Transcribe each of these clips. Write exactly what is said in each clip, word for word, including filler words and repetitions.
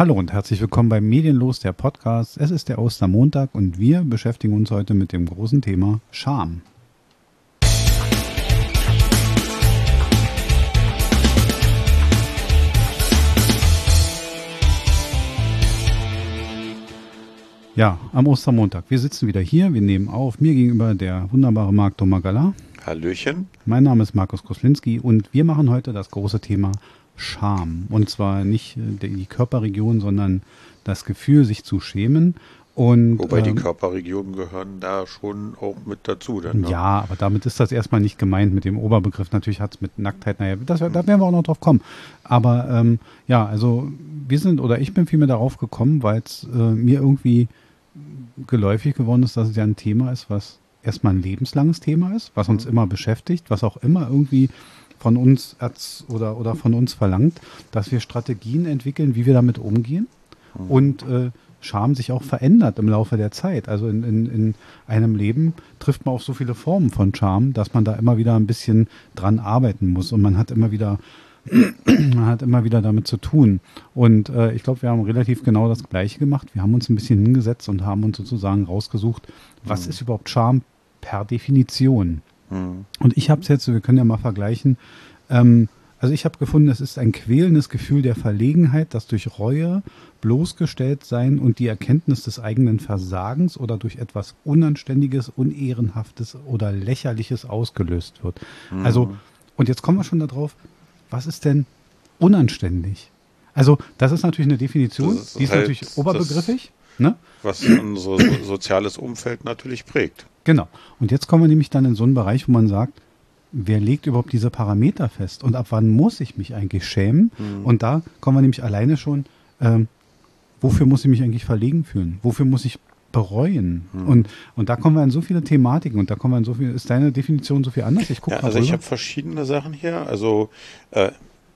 Hallo und herzlich willkommen bei Medienlos, der Podcast. Es ist der Ostermontag und wir beschäftigen uns heute mit dem großen Thema Scham. Ja, am Ostermontag. Wir sitzen wieder hier, wir nehmen auf. Mir gegenüber der wunderbare Marc Domagala. Hallöchen. Mein Name ist Markus Koslinski und wir machen heute das große Thema Scham. Und zwar nicht die Körperregion, sondern das Gefühl, sich zu schämen. Und, Wobei ähm, die Körperregionen gehören da schon auch mit dazu. Dann, ne? Ja, aber damit ist das erstmal nicht gemeint mit dem Oberbegriff. Natürlich hat es mit Nacktheit, naja, das, da werden wir auch noch drauf kommen. Aber ähm, ja, also wir sind, oder ich bin vielmehr darauf gekommen, weil es äh, mir irgendwie geläufig geworden ist, dass es ja ein Thema ist, was erstmal ein lebenslanges Thema ist, was uns Mhm. immer beschäftigt, was auch immer irgendwie von uns erz- oder, oder von uns verlangt, dass wir Strategien entwickeln, wie wir damit umgehen. Mhm. Und äh, Scham sich auch verändert im Laufe der Zeit. Also in, in, in einem Leben trifft man auf so viele Formen von Scham, dass man da immer wieder ein bisschen dran arbeiten muss. Und man hat immer wieder, man hat immer wieder damit zu tun. Und äh, ich glaube, wir haben relativ genau das Gleiche gemacht. Wir haben uns ein bisschen hingesetzt und haben uns sozusagen rausgesucht, was Mhm. ist überhaupt Scham per Definition. Mhm. Und ich habe es jetzt, wir können ja mal vergleichen, ähm, also ich habe gefunden, es ist ein quälendes Gefühl der Verlegenheit, das durch Reue, Bloßgestelltsein und die Erkenntnis des eigenen Versagens oder durch etwas Unanständiges, Unehrenhaftes oder Lächerliches ausgelöst wird. Mhm. Also, und jetzt kommen wir schon darauf, was ist denn unanständig? Also, das ist natürlich eine Definition, Das ist die ist halt natürlich oberbegriffig, ne? Was unser so- soziales Umfeld natürlich prägt. Genau. Und jetzt kommen wir nämlich dann in so einen Bereich, wo man sagt, wer legt überhaupt diese Parameter fest und ab wann muss ich mich eigentlich schämen? Mhm. Und da kommen wir nämlich alleine schon, ähm, wofür muss ich mich eigentlich verlegen fühlen? Wofür muss ich bereuen? Mhm. Und, und da kommen wir in so viele Thematiken und da kommen wir in so viel, ist deine Definition so viel anders? Ich gucke Ja, mal also ich rüber. habe verschiedene Sachen hier. Also äh,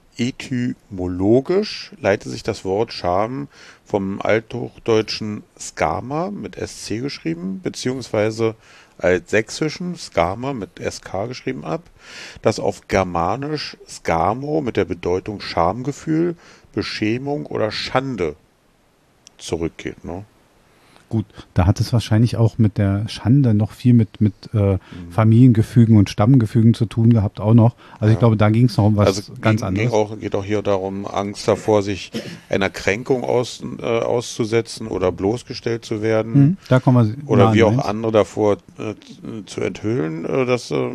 etymologisch leitet sich das Wort Scham vom althochdeutschen Skama mit S C geschrieben, beziehungsweise als sächsischen Skama mit S K geschrieben ab, das auf germanisch Skamo mit der Bedeutung Schamgefühl, Beschämung oder Schande zurückgeht. Ne? Gut, da hat es wahrscheinlich auch mit der Schande noch viel mit, mit äh, Familiengefügen und Stammgefügen zu tun gehabt auch noch. Also ich Ja. glaube, da ging es noch um was Also ganz ging, anderes. ging auch, geht auch hier darum, Angst davor, sich einer Kränkung aus, äh, auszusetzen oder bloßgestellt zu werden. Hm, da kommen wir Oder nah wie an auch eins. andere davor äh, zu enthüllen, äh, dass, äh,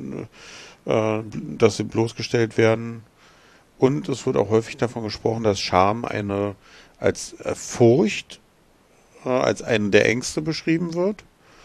äh, dass sie bloßgestellt werden. Und es wird auch häufig davon gesprochen, dass Scham eine als äh, Furcht, äh, als eine der Ängste beschrieben wird.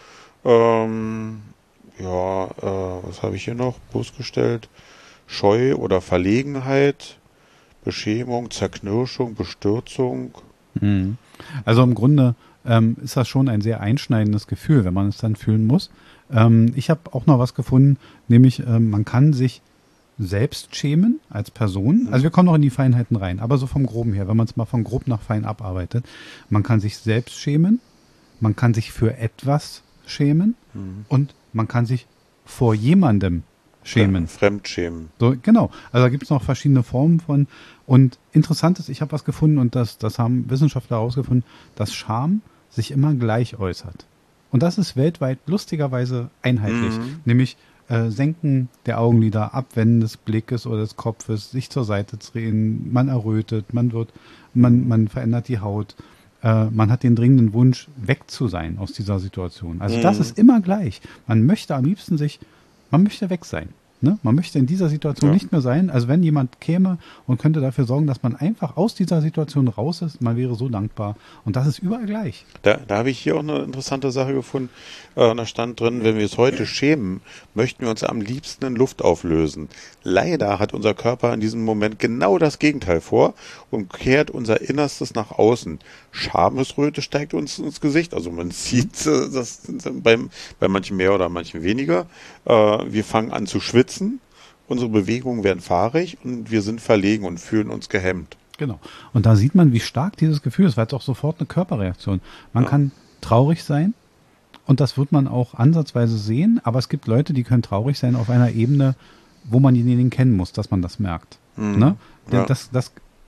Ähm, ja, äh, was habe ich hier noch? Bloßgestellt. Scheu oder Verlegenheit, Beschämung, Zerknirschung, Bestürzung. Mhm. Also im Grunde ähm, ist das schon ein sehr einschneidendes Gefühl, wenn man es dann fühlen muss. Ähm, ich habe auch noch was gefunden, nämlich ähm, man kann sich selbst schämen als Person. Also wir kommen noch in die Feinheiten rein, aber so vom Groben her, wenn man es mal von grob nach fein abarbeitet, man kann sich selbst schämen, man kann sich für etwas schämen Mhm. und man kann sich vor jemandem schämen. Fremdschämen. So, genau. Also da gibt es noch verschiedene Formen von. Und interessant ist, ich habe was gefunden und das, das haben Wissenschaftler herausgefunden, dass Scham sich immer gleich äußert. Und das ist weltweit lustigerweise einheitlich. Mhm. Nämlich äh, Senken der Augenlider, Abwenden des Blickes oder des Kopfes, sich zur Seite drehen, man errötet, man wird, man, man verändert die Haut. Äh, man hat den dringenden Wunsch, weg zu sein aus dieser Situation. Also das Mhm. ist immer gleich. Man möchte am liebsten sich Man möchte weg sein. Ne? Man möchte in dieser Situation Ja. nicht mehr sein. Also wenn jemand käme und könnte dafür sorgen, dass man einfach aus dieser Situation raus ist, man wäre so dankbar. Und das ist überall gleich. Da, da habe ich hier auch eine interessante Sache gefunden. Äh, da stand drin, wenn wir es heute schämen, möchten wir uns am liebsten in Luft auflösen. Leider hat unser Körper in diesem Moment genau das Gegenteil vor und kehrt unser Innerstes nach außen. Schamesröte steigt uns ins Gesicht. Also man sieht äh, das beim, bei manchen mehr oder manchen weniger. Äh, wir fangen an zu schwitzen. Unsere Bewegungen werden fahrig und wir sind verlegen und fühlen uns gehemmt. Genau. Und da sieht man, wie stark dieses Gefühl ist, weil es auch sofort eine Körperreaktion. Man Ja. kann traurig sein und das wird man auch ansatzweise sehen, aber es gibt Leute, die können traurig sein auf einer Ebene, wo man denjenigen kennen muss, dass man das merkt. Mhm. Ne? Ja. Das, das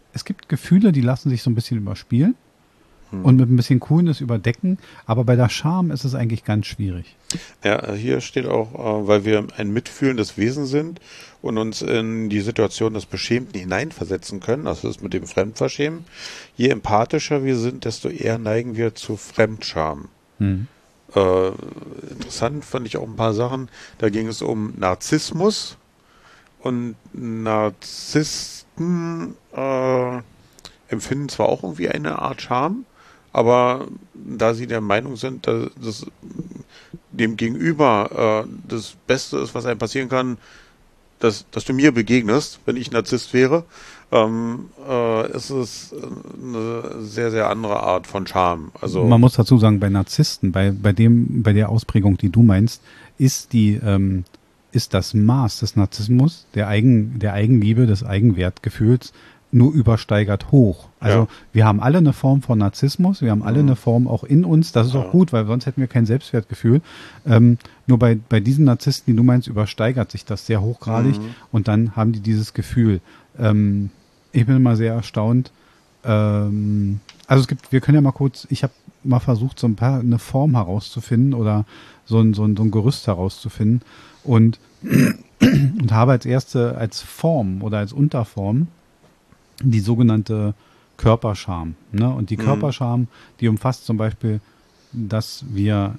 es gibt Gefühle, die lassen sich so ein bisschen überspielen hm. und mit ein bisschen Coolness überdecken, aber bei der Scham ist es eigentlich ganz schwierig. Ja, hier steht auch, äh, weil wir ein mitfühlendes Wesen sind und uns in die Situation des Beschämten hineinversetzen können, also das ist mit dem Fremdverschämen, je empathischer wir sind, desto eher neigen wir zu Fremdscham. Hm. Äh, interessant fand ich auch ein paar Sachen, da ging es um Narzissmus und Narzissten äh, empfinden zwar auch irgendwie eine Art Scham, aber da sie der Meinung sind, dass das dem Gegenüber äh, das Beste ist, was einem passieren kann, dass, dass du mir begegnest, wenn ich Narzisst wäre, ähm, äh, ist es eine sehr, sehr andere Art von Scham. Also man muss dazu sagen, bei Narzissten, bei, bei dem, bei der Ausprägung, die du meinst, ist die, ähm, ist das Maß des Narzissmus, der Eigen, der Eigenliebe, des Eigenwertgefühls nur übersteigert hoch. Also ja. wir haben alle eine Form von Narzissmus, wir haben alle mhm. eine Form auch in uns, das ist ja. auch gut, weil sonst hätten wir kein Selbstwertgefühl. Ähm, nur bei, bei diesen Narzissten, die du meinst, übersteigert sich das sehr hochgradig mhm. und dann haben die dieses Gefühl. Ähm, ich bin immer sehr erstaunt. Ähm, also es gibt, wir können ja mal kurz, ich habe mal versucht, so ein paar, eine Form herauszufinden oder so ein, so ein, so ein Gerüst herauszufinden und, und habe als erste, als Form oder als Unterform die sogenannte Körperscham. Ne? Und die mhm. Körperscham, die umfasst zum Beispiel, dass wir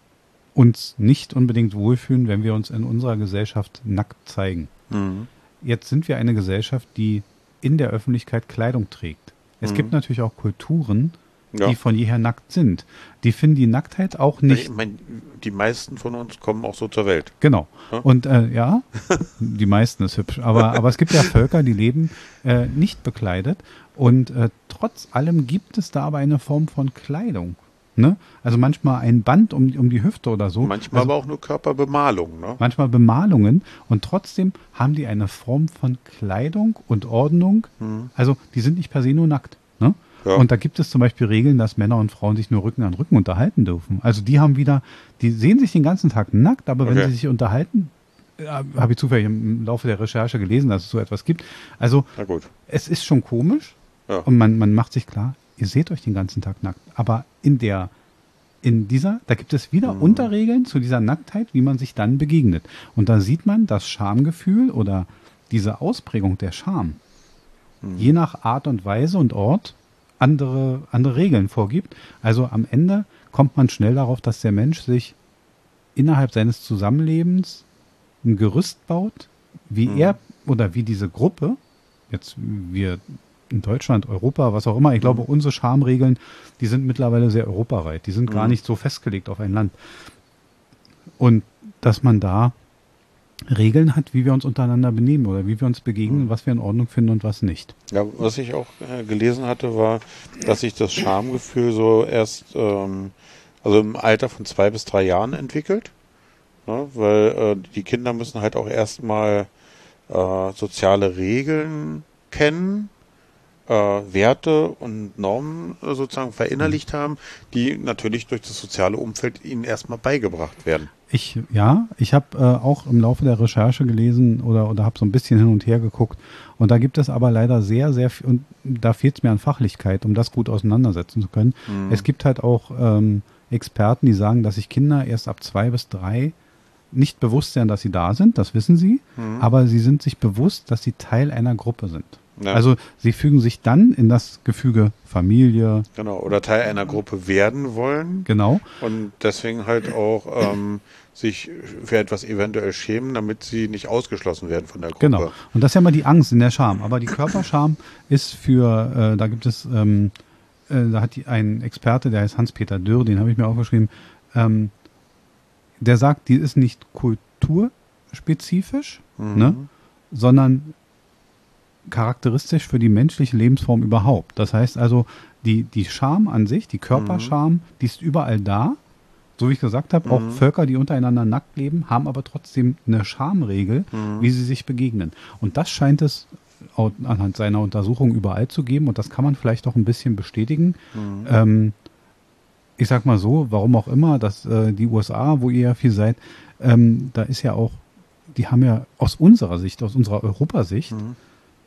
uns nicht unbedingt wohlfühlen, wenn wir uns in unserer Gesellschaft nackt zeigen. Mhm. Jetzt sind wir eine Gesellschaft, die in der Öffentlichkeit Kleidung trägt. Es mhm. gibt natürlich auch Kulturen, ja. die von jeher nackt sind. Die finden die Nacktheit auch nicht... Ich meine, die meisten von uns kommen auch so zur Welt. Genau. Ja? Und äh, ja, die meisten ist hübsch. Aber, aber es gibt ja Völker, die leben äh, nicht bekleidet. Und äh, trotz allem gibt es da aber eine Form von Kleidung. Ne? Also manchmal ein Band um, um die Hüfte oder so. Manchmal also, aber auch nur Körperbemalung. Ne? Manchmal Bemalungen. Und trotzdem haben die eine Form von Kleidung und Ordnung. Mhm. Also die sind nicht per se nur nackt. Ne? Ja. Und da gibt es zum Beispiel Regeln, dass Männer und Frauen sich nur Rücken an Rücken unterhalten dürfen. Also die haben wieder, die sehen sich den ganzen Tag nackt, aber okay. wenn sie sich unterhalten, äh, habe ich zufällig im Laufe der Recherche gelesen, dass es so etwas gibt. Also es ist schon komisch ja. und man, man macht sich klar, ihr seht euch den ganzen Tag nackt. Aber in der, in dieser, da gibt es wieder mhm. Unterregeln zu dieser Nacktheit, wie man sich dann begegnet. Und da sieht man das Schamgefühl oder diese Ausprägung der Scham, mhm. je nach Art und Weise und Ort, andere, andere Regeln vorgibt. Also am Ende kommt man schnell darauf, dass der Mensch sich innerhalb seines Zusammenlebens ein Gerüst baut, wie mhm. er oder wie diese Gruppe, jetzt wir in Deutschland, Europa, was auch immer, ich glaube, mhm. unsere Schamregeln, die sind mittlerweile sehr europaweit. Die sind mhm. gar nicht so festgelegt auf ein Land. Und dass man da Regeln hat, wie wir uns untereinander benehmen oder wie wir uns begegnen, mhm. was wir in Ordnung finden und was nicht. Ja, was ich auch äh, gelesen hatte, war, dass sich das Schamgefühl so erst ähm, also im Alter von zwei bis drei Jahren entwickelt, ne? Weil äh, die Kinder müssen halt auch erstmal äh, soziale Regeln kennen, äh, Werte und Normen äh, sozusagen verinnerlicht mhm. haben, die natürlich durch das soziale Umfeld ihnen erstmal beigebracht werden. Ich, ja, ich habe äh, auch im Laufe der Recherche gelesen oder, oder habe so ein bisschen hin und her geguckt und da gibt es aber leider sehr, sehr viel, und da fehlt es mir an Fachlichkeit, um das gut auseinandersetzen zu können. Mhm. Es gibt halt auch ähm, Experten, die sagen, dass sich Kinder erst ab zwei bis drei nicht bewusst sind, dass sie da sind, das wissen sie, mhm. aber sie sind sich bewusst, dass sie Teil einer Gruppe sind. Ja. Also sie fügen sich dann in das Gefüge Familie. Genau, oder Teil einer Gruppe werden wollen. Genau. Und deswegen halt auch ähm, sich für etwas eventuell schämen, damit sie nicht ausgeschlossen werden von der Gruppe. Genau. Und das ist ja immer die Angst in der Scham. Aber die Körperscham ist für, äh, da gibt es, ähm, äh, da hat die, ein Experte, der heißt Hans-Peter Dürr, den habe ich mir aufgeschrieben, ähm, der sagt, die ist nicht kulturspezifisch, mhm. ne, sondern charakteristisch für die menschliche Lebensform überhaupt. Das heißt also, die, die Scham an sich, die Körperscham, mhm. die ist überall da. So wie ich gesagt habe, mhm. auch Völker, die untereinander nackt leben, haben aber trotzdem eine Schamregel, mhm. wie sie sich begegnen. Und das scheint es anhand seiner Untersuchung überall zu geben und das kann man vielleicht auch ein bisschen bestätigen. Mhm. Ähm, ich sag mal so, warum auch immer, dass äh, die U S A, wo ihr ja viel seid, ähm, da ist ja auch, die haben ja aus unserer Sicht, aus unserer Europasicht, mhm.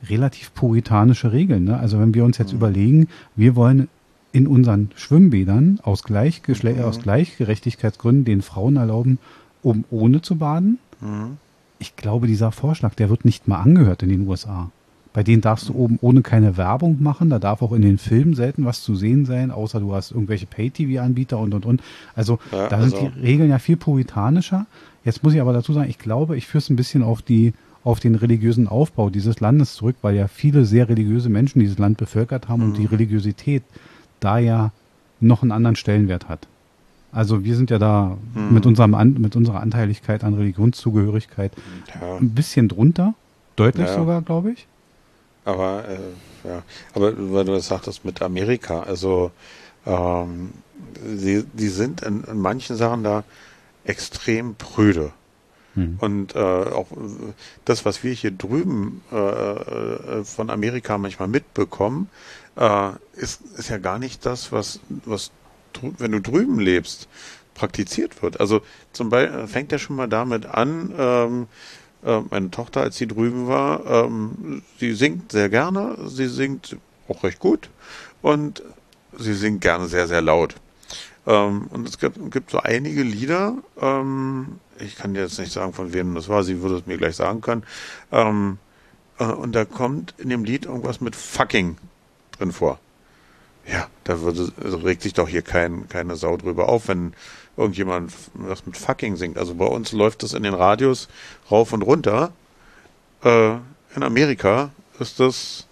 relativ puritanische Regeln. Ne? Also wenn wir uns jetzt Mhm. überlegen, wir wollen in unseren Schwimmbädern aus, Gleichgeschle- Mhm. aus Gleichgerechtigkeitsgründen den Frauen erlauben, um ohne zu baden. Mhm. Ich glaube, dieser Vorschlag, der wird nicht mal angehört in den U S A. Bei denen darfst du oben ohne keine Werbung machen. Da darf auch in den Filmen selten was zu sehen sein, außer du hast irgendwelche Pay-T V-Anbieter und, und, und. Also Ja, da also, sind die Regeln ja viel puritanischer. Jetzt muss ich aber dazu sagen, ich glaube, ich führe es ein bisschen auf die, auf den religiösen Aufbau dieses Landes zurück, weil ja viele sehr religiöse Menschen dieses Land bevölkert haben und die Religiosität da ja noch einen anderen Stellenwert hat. Also wir sind ja da Mhm. mit unserem An mit unserer Anteiligkeit an Religionszugehörigkeit ja, ein bisschen drunter, deutlich Ja. sogar, glaube ich. aber, äh, ja, aber weil du das sagtest mit Amerika, also, ähm, sie, die sind in, in manchen Sachen da extrem prüde. Hm. Und äh, auch äh, das, was wir hier drüben äh, äh, von Amerika manchmal mitbekommen, äh, ist, ist ja gar nicht das, was, was drü- wenn du drüben lebst, praktiziert wird. Also zum Beispiel fängt ja schon mal damit an, ähm, äh, meine Tochter, als sie drüben war, ähm, sie singt sehr gerne, sie singt auch recht gut und sie singt gerne sehr, sehr laut. Ähm, und es gibt, gibt so einige Lieder, ähm, ich kann dir jetzt nicht sagen, von wem das war, sie würde es mir gleich sagen können. Ähm, äh, und da kommt in dem Lied irgendwas mit fucking drin vor. Ja, da würde, also regt sich doch hier kein, keine Sau drüber auf, wenn irgendjemand was mit fucking singt. Also bei uns läuft das in den Radios rauf und runter. Äh, in Amerika ist das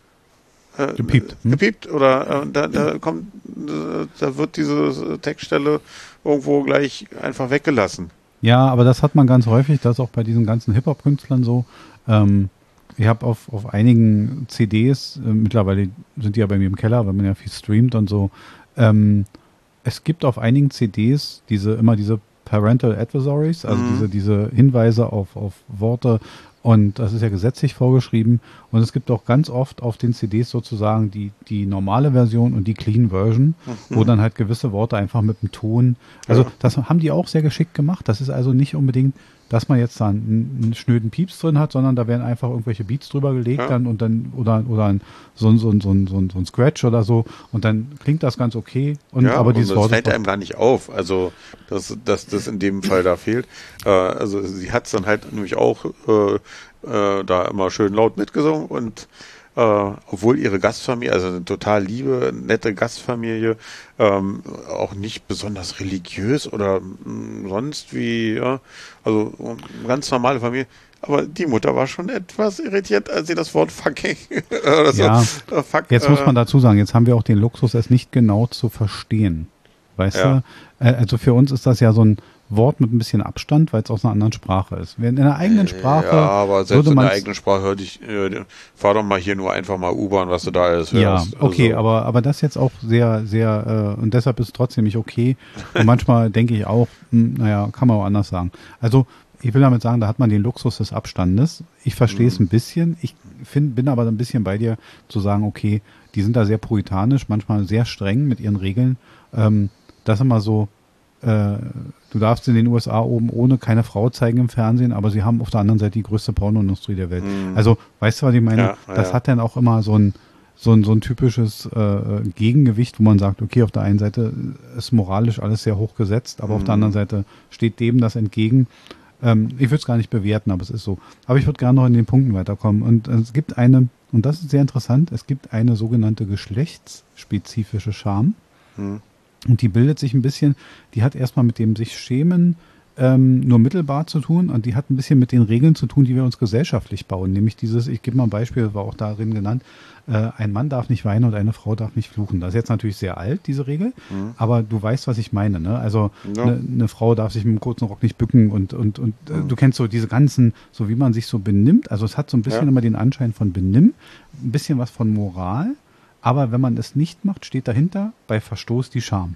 äh, Gepiept, hm? gepiept oder äh, da, da kommt, äh, da wird diese Textstelle irgendwo gleich einfach weggelassen. Ja, aber das hat man ganz häufig, das ist auch bei diesen ganzen Hip-Hop-Künstlern so. Ähm, ich habe auf, auf einigen C Ds, äh, mittlerweile sind die ja bei mir im Keller, weil man ja viel streamt und so. Ähm, es gibt auf einigen C Ds diese immer diese Parental Advisories, also Mhm. diese, diese Hinweise auf, auf Worte, und das ist ja gesetzlich vorgeschrieben. Und es gibt auch ganz oft auf den C Ds sozusagen die, die normale Version und die Clean Version, wo dann halt gewisse Worte einfach mit dem Ton, also Ja. das haben die auch sehr geschickt gemacht. Das ist also nicht unbedingt, dass man jetzt da einen, einen schnöden Pieps drin hat, sondern da werden einfach irgendwelche Beats drüber gelegt Ja. dann und dann oder oder ein, so, ein- so, ein- so, ein- so, ein- so ein Scratch oder so und dann klingt das ganz okay. Und Ja, aber und dieses das Wort fällt ist einem gar nicht auf, also dass, dass das in dem Fall da fehlt. Äh, also sie hat es dann halt nämlich auch äh, äh, da immer schön laut mitgesungen und äh, obwohl ihre Gastfamilie, also eine total liebe, nette Gastfamilie, ähm, auch nicht besonders religiös oder mh, sonst wie, ja, also eine ganz normale Familie. Aber die Mutter war schon etwas irritiert, als sie das Wort fucking oder so, Ja, äh, fuck, jetzt muss äh, man dazu sagen, jetzt haben wir auch den Luxus, es nicht genau zu verstehen. Weißt Ja. du? Äh, Also für uns ist das ja so ein Wort mit ein bisschen Abstand, weil es aus einer anderen Sprache ist. Wenn in der eigenen Sprache Ja, aber selbst würde in man der eigenen Sprache hör dich, äh, fahr doch mal hier nur einfach mal U-Bahn, was du da alles ja, hörst. okay, Also, aber aber das jetzt auch sehr sehr äh, und deshalb ist es trotzdem nicht okay. Und manchmal denke ich auch, hm, naja, kann man auch anders sagen. Also ich will damit sagen, da hat man den Luxus des Abstandes. Ich verstehe es ein bisschen. Ich find, bin aber ein bisschen bei dir zu sagen, okay, die sind da sehr puritanisch, manchmal sehr streng mit ihren Regeln. Ähm, das immer so, äh, du darfst in den U S A oben ohne keine Frau zeigen im Fernsehen, aber sie haben auf der anderen Seite die größte Pornoindustrie der Welt. Also, weißt du, was ich meine? Ja, das ja. hat dann auch immer so ein, so ein, so ein typisches äh, Gegengewicht, wo man sagt, okay, auf der einen Seite ist moralisch alles sehr hoch gesetzt, aber auf der anderen Seite steht dem das entgegen. Ähm, ich würde es gar nicht bewerten, aber es ist so. Aber ich würde gerne noch in den Punkten weiterkommen. Und äh, es gibt eine, und das ist sehr interessant, es gibt eine sogenannte geschlechtsspezifische Scham. hm. Und die bildet sich ein bisschen, die hat erstmal mit dem sich schämen ähm, nur mittelbar zu tun und die hat ein bisschen mit den Regeln zu tun, die wir uns gesellschaftlich bauen. Nämlich dieses, ich gebe mal ein Beispiel, das war auch darin genannt, äh, ein Mann darf nicht weinen und eine Frau darf nicht fluchen. Das ist jetzt natürlich sehr alt, diese Regel, Mhm. aber du weißt, was ich meine. Ne? Also Ja. eine ne Frau darf sich mit einem kurzen Rock nicht bücken und, und, und äh, du kennst so diese ganzen, so wie man sich so benimmt. Also es hat so ein bisschen Ja. immer den Anschein von Benimm, ein bisschen was von Moral, aber wenn man es nicht macht, steht dahinter bei Verstoß die Scham.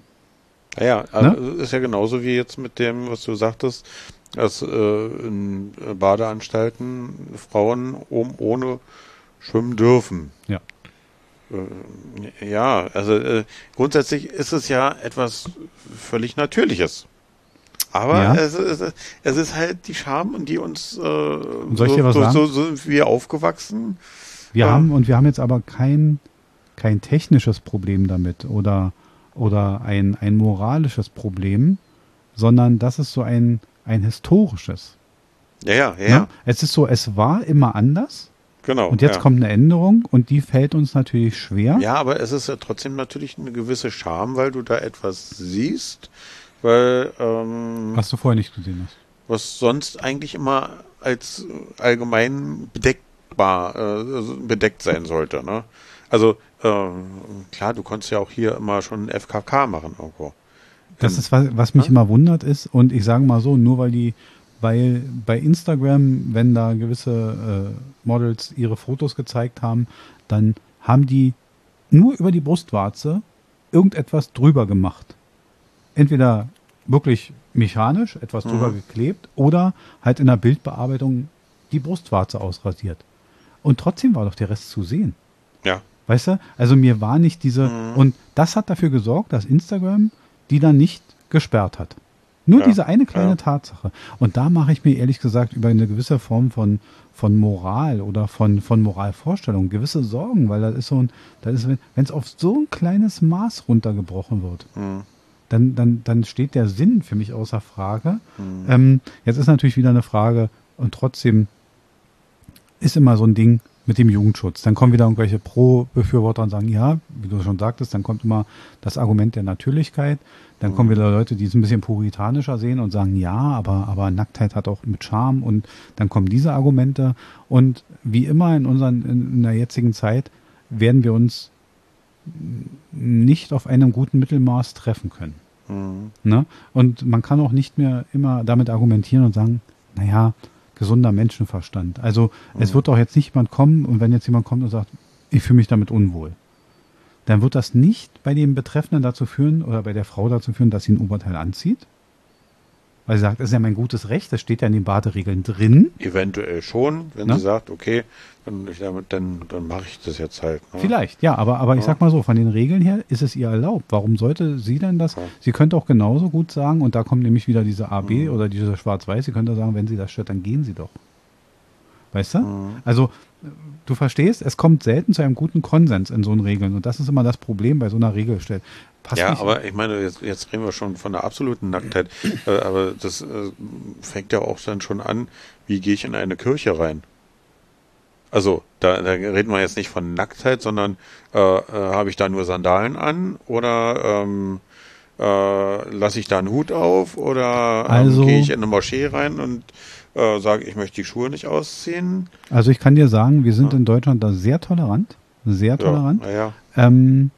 Ja, ja, Ne? also ist ja genauso wie jetzt mit dem, was du sagtest, dass äh, in Badeanstalten Frauen oben ohne schwimmen dürfen. Ja. Äh, ja, also äh, grundsätzlich ist es ja etwas völlig Natürliches. Aber Ja. es, ist, es ist halt die Scham, die uns äh, soll ich dir so, was so, sagen? so, so sind wir aufgewachsen. Wir Ja. haben, und wir haben jetzt aber kein, kein technisches Problem damit oder, oder ein, ein moralisches Problem, sondern das ist so ein, ein historisches. Ja, ja, ja, Ne? ja. Es ist so, es war immer anders Genau. und jetzt ja. kommt eine Änderung und die fällt uns natürlich schwer. Ja, aber es ist ja trotzdem natürlich eine gewisse Scham, weil du da etwas siehst, weil ähm, Was du vorher nicht gesehen hast. was sonst eigentlich immer als allgemein bedeckbar, äh, also bedeckt sein sollte. Ne? Also ähm, klar, du konntest ja auch hier immer schon F K K machen irgendwo. Das Ähm, ist, was, was mich ja? immer wundert ist, und ich sage mal so, nur weil die, weil bei Instagram, wenn da gewisse äh, Models ihre Fotos gezeigt haben, dann haben die nur über die Brustwarze irgendetwas drüber gemacht. Entweder wirklich mechanisch etwas drüber Mhm. geklebt oder halt in der Bildbearbeitung die Brustwarze ausrasiert. Und trotzdem war doch der Rest zu sehen. Ja. Weißt du? Also mir war nicht diese, Mhm. und das hat dafür gesorgt, dass Instagram die dann nicht gesperrt hat. Nur Ja, diese eine kleine ja. Tatsache. Und da mache ich mir ehrlich gesagt über eine gewisse Form von, von Moral oder von, von Moralvorstellung gewisse Sorgen, weil das ist so ein, das ist, wenn es auf so ein kleines Maß runtergebrochen wird, Mhm. dann, dann, dann steht der Sinn für mich außer Frage. Mhm. Ähm, jetzt ist natürlich wieder eine Frage, und trotzdem ist immer so ein Ding mit dem Jugendschutz. Dann kommen wieder irgendwelche Pro-Befürworter und sagen, ja, wie du schon sagtest, dann kommt immer das Argument der Natürlichkeit. Dann kommen wieder Leute, die es ein bisschen puritanischer sehen und sagen, ja, aber, aber Nacktheit hat auch mit Charme, und dann kommen diese Argumente. Und wie immer in unseren, in, in der jetzigen Zeit werden wir uns nicht auf einem guten Mittelmaß treffen können. Mhm. Ne? Und man kann auch nicht mehr immer damit argumentieren und sagen, naja, gesunder Menschenverstand. Also es wird doch jetzt nicht jemand kommen, und wenn jetzt jemand kommt und sagt, ich fühle mich damit unwohl, dann wird das nicht bei dem Betreffenden dazu führen oder bei der Frau dazu führen, dass sie ein Oberteil anzieht. Weil sie sagt, das ist ja mein gutes Recht, das steht ja in den Baderegeln drin. Eventuell schon, wenn Ne? sie sagt, okay, dann, ich damit, dann, dann mache ich das jetzt halt. Ne? Vielleicht, ja, aber, aber ich Ja. sag mal so, von den Regeln her ist es ihr erlaubt. Warum sollte sie denn das? Ja. Sie könnte auch genauso gut sagen, und da kommt nämlich wieder diese A B Mhm. oder diese Schwarz-Weiß, sie könnte sagen, wenn sie das stört, dann gehen sie doch. Weißt du? Mhm. Also, du verstehst, es kommt selten zu einem guten Konsens in so einen Regeln, und das ist immer das Problem bei so einer Regelstelle. Passt Ja, nicht- aber ich meine, jetzt, jetzt reden wir schon von der absoluten Nacktheit, äh, aber das äh, fängt ja auch dann schon an, wie gehe ich in eine Kirche rein? Also, da, da reden wir jetzt nicht von Nacktheit, sondern äh, äh, habe ich da nur Sandalen an oder ähm, äh, lasse ich da einen Hut auf oder ähm, Also- gehe ich in eine Moschee rein und äh, sage, ich möchte die Schuhe nicht ausziehen? Also ich kann dir sagen, wir sind Ja. in Deutschland da sehr tolerant, sehr tolerant. Ja, naja. Ähm,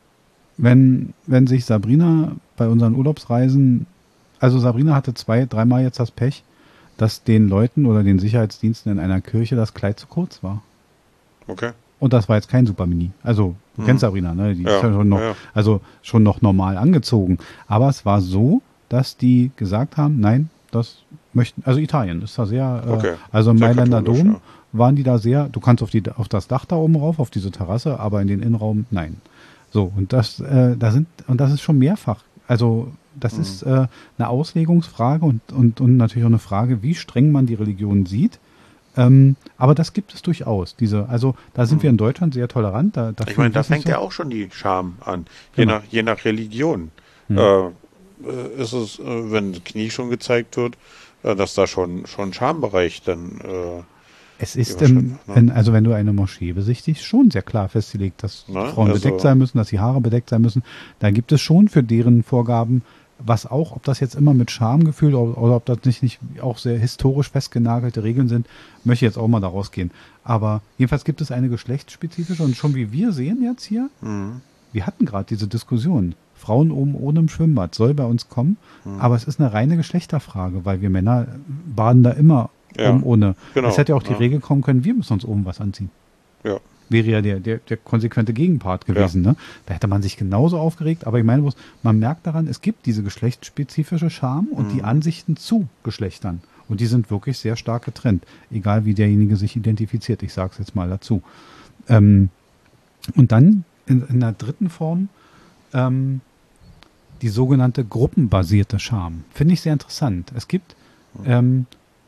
wenn, wenn sich Sabrina bei unseren Urlaubsreisen, also Sabrina hatte zwei, dreimal jetzt das Pech, dass den Leuten oder den Sicherheitsdiensten in einer Kirche das Kleid zu kurz war. Okay. Und das war jetzt kein Supermini. Also, du Mhm. kennst Sabrina, ne? Die Ja, ist ja schon noch, ja, ja. also schon noch normal angezogen. Aber es war so, dass die gesagt haben, nein, das möchten, also Italien ist da sehr, äh, Okay. also im Sehr Mailänder katholisch, Dom ja. waren die da sehr, du kannst auf die, auf das Dach da oben rauf, auf diese Terrasse, aber in den Innenraum, nein. So, und das, äh, da sind, und das ist schon mehrfach. Also, das Mhm. ist äh, eine Auslegungsfrage und, und, und natürlich auch eine Frage, wie streng man die Religion sieht. Ähm, aber das gibt es durchaus. Diese, also da sind Mhm. wir in Deutschland sehr tolerant. Da, da Ich fühlen meine, da wir es nicht fängt so. ja auch schon die Scham an. Je, Genau. nach, je nach Religion. Hm. Äh, äh, ist es, äh, wenn das Knie schon gezeigt wird, äh, dass da schon schon Schambereich dann äh, Es ist, überschritten, im, ne? in, also wenn du eine Moschee besichtigst, schon sehr klar festgelegt, dass Na, Frauen also- bedeckt sein müssen, dass die Haare bedeckt sein müssen. Da gibt es schon für deren Vorgaben, was auch, ob das jetzt immer mit Schamgefühl oder, oder ob das nicht, nicht auch sehr historisch festgenagelte Regeln sind, möchte ich jetzt auch mal daraus gehen. Aber jedenfalls gibt es eine geschlechtsspezifische, und schon wie wir sehen jetzt hier, Mhm. wir hatten gerade diese Diskussion. Frauen oben ohne im Schwimmbad soll bei uns kommen, Mhm. aber es ist eine reine Geschlechterfrage, weil wir Männer baden da immer Ja, oben ohne. genau, Es hätte ja auch die ja. Regel kommen können, wir müssen uns oben was anziehen. Ja. Wäre ja der, der, der konsequente Gegenpart gewesen. Ne? Da hätte man sich genauso aufgeregt, aber ich meine, bloß, man merkt daran, es gibt diese geschlechtsspezifische Scham und Mhm. die Ansichten zu Geschlechtern. Und die sind wirklich sehr stark getrennt, egal wie derjenige sich identifiziert. Ich sage es jetzt mal dazu. Ähm, und dann in, in der dritten Form ähm, die sogenannte gruppenbasierte Scham. Finde ich sehr interessant. Es gibt, ähm,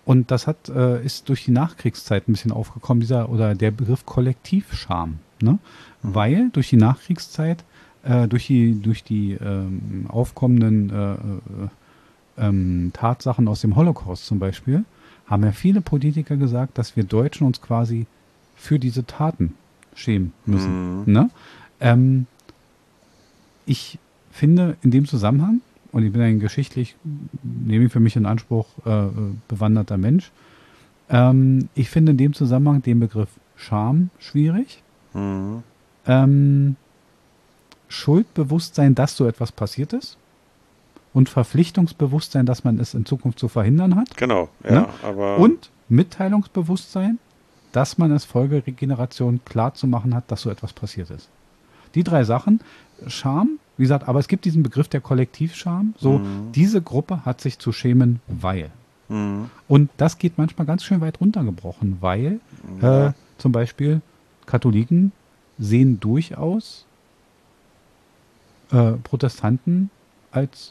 Und das hat, äh, ist durch die Nachkriegszeit ein bisschen aufgekommen, dieser, oder der Begriff Kollektivscham, ne? Weil durch die Nachkriegszeit, äh, durch die, durch die ähm, aufkommenden äh, äh, ähm, Tatsachen aus dem Holocaust zum Beispiel, haben ja viele Politiker gesagt, dass wir Deutschen uns quasi für diese Taten schämen müssen. Mhm. Ne? Ähm, ich finde in dem Zusammenhang, und ich bin ein geschichtlich, nehme ich für mich in Anspruch, äh, bewanderter Mensch, ähm, ich finde in dem Zusammenhang den Begriff Scham schwierig. Mhm. Ähm, Schuldbewusstsein, dass so etwas passiert ist, und Verpflichtungsbewusstsein, dass man es in Zukunft zu verhindern hat. Genau, ja, Ne? aber... Und Mitteilungsbewusstsein, dass man es Folgegeneration klar zu machen hat, dass so etwas passiert ist. Die drei Sachen, Scham, wie gesagt, aber es gibt diesen Begriff der Kollektivscham, so Mhm. diese Gruppe hat sich zu schämen, weil. Mhm. Und das geht manchmal ganz schön weit runtergebrochen, weil Ja. äh, zum Beispiel Katholiken sehen durchaus äh, Protestanten als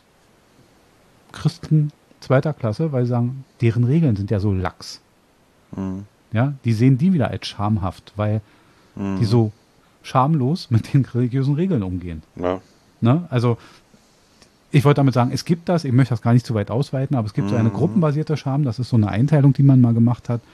Christen zweiter Klasse, weil sie sagen, deren Regeln sind ja so lax. Mhm. Ja, die sehen die wieder als schamhaft, weil Mhm. die so schamlos mit den religiösen Regeln umgehen. Ja. Ne? Also ich wollte damit sagen, es gibt das, ich möchte das gar nicht zu weit ausweiten, aber es gibt so eine Mhm. gruppenbasierte Scham, das ist so eine Einteilung, die man mal gemacht hat.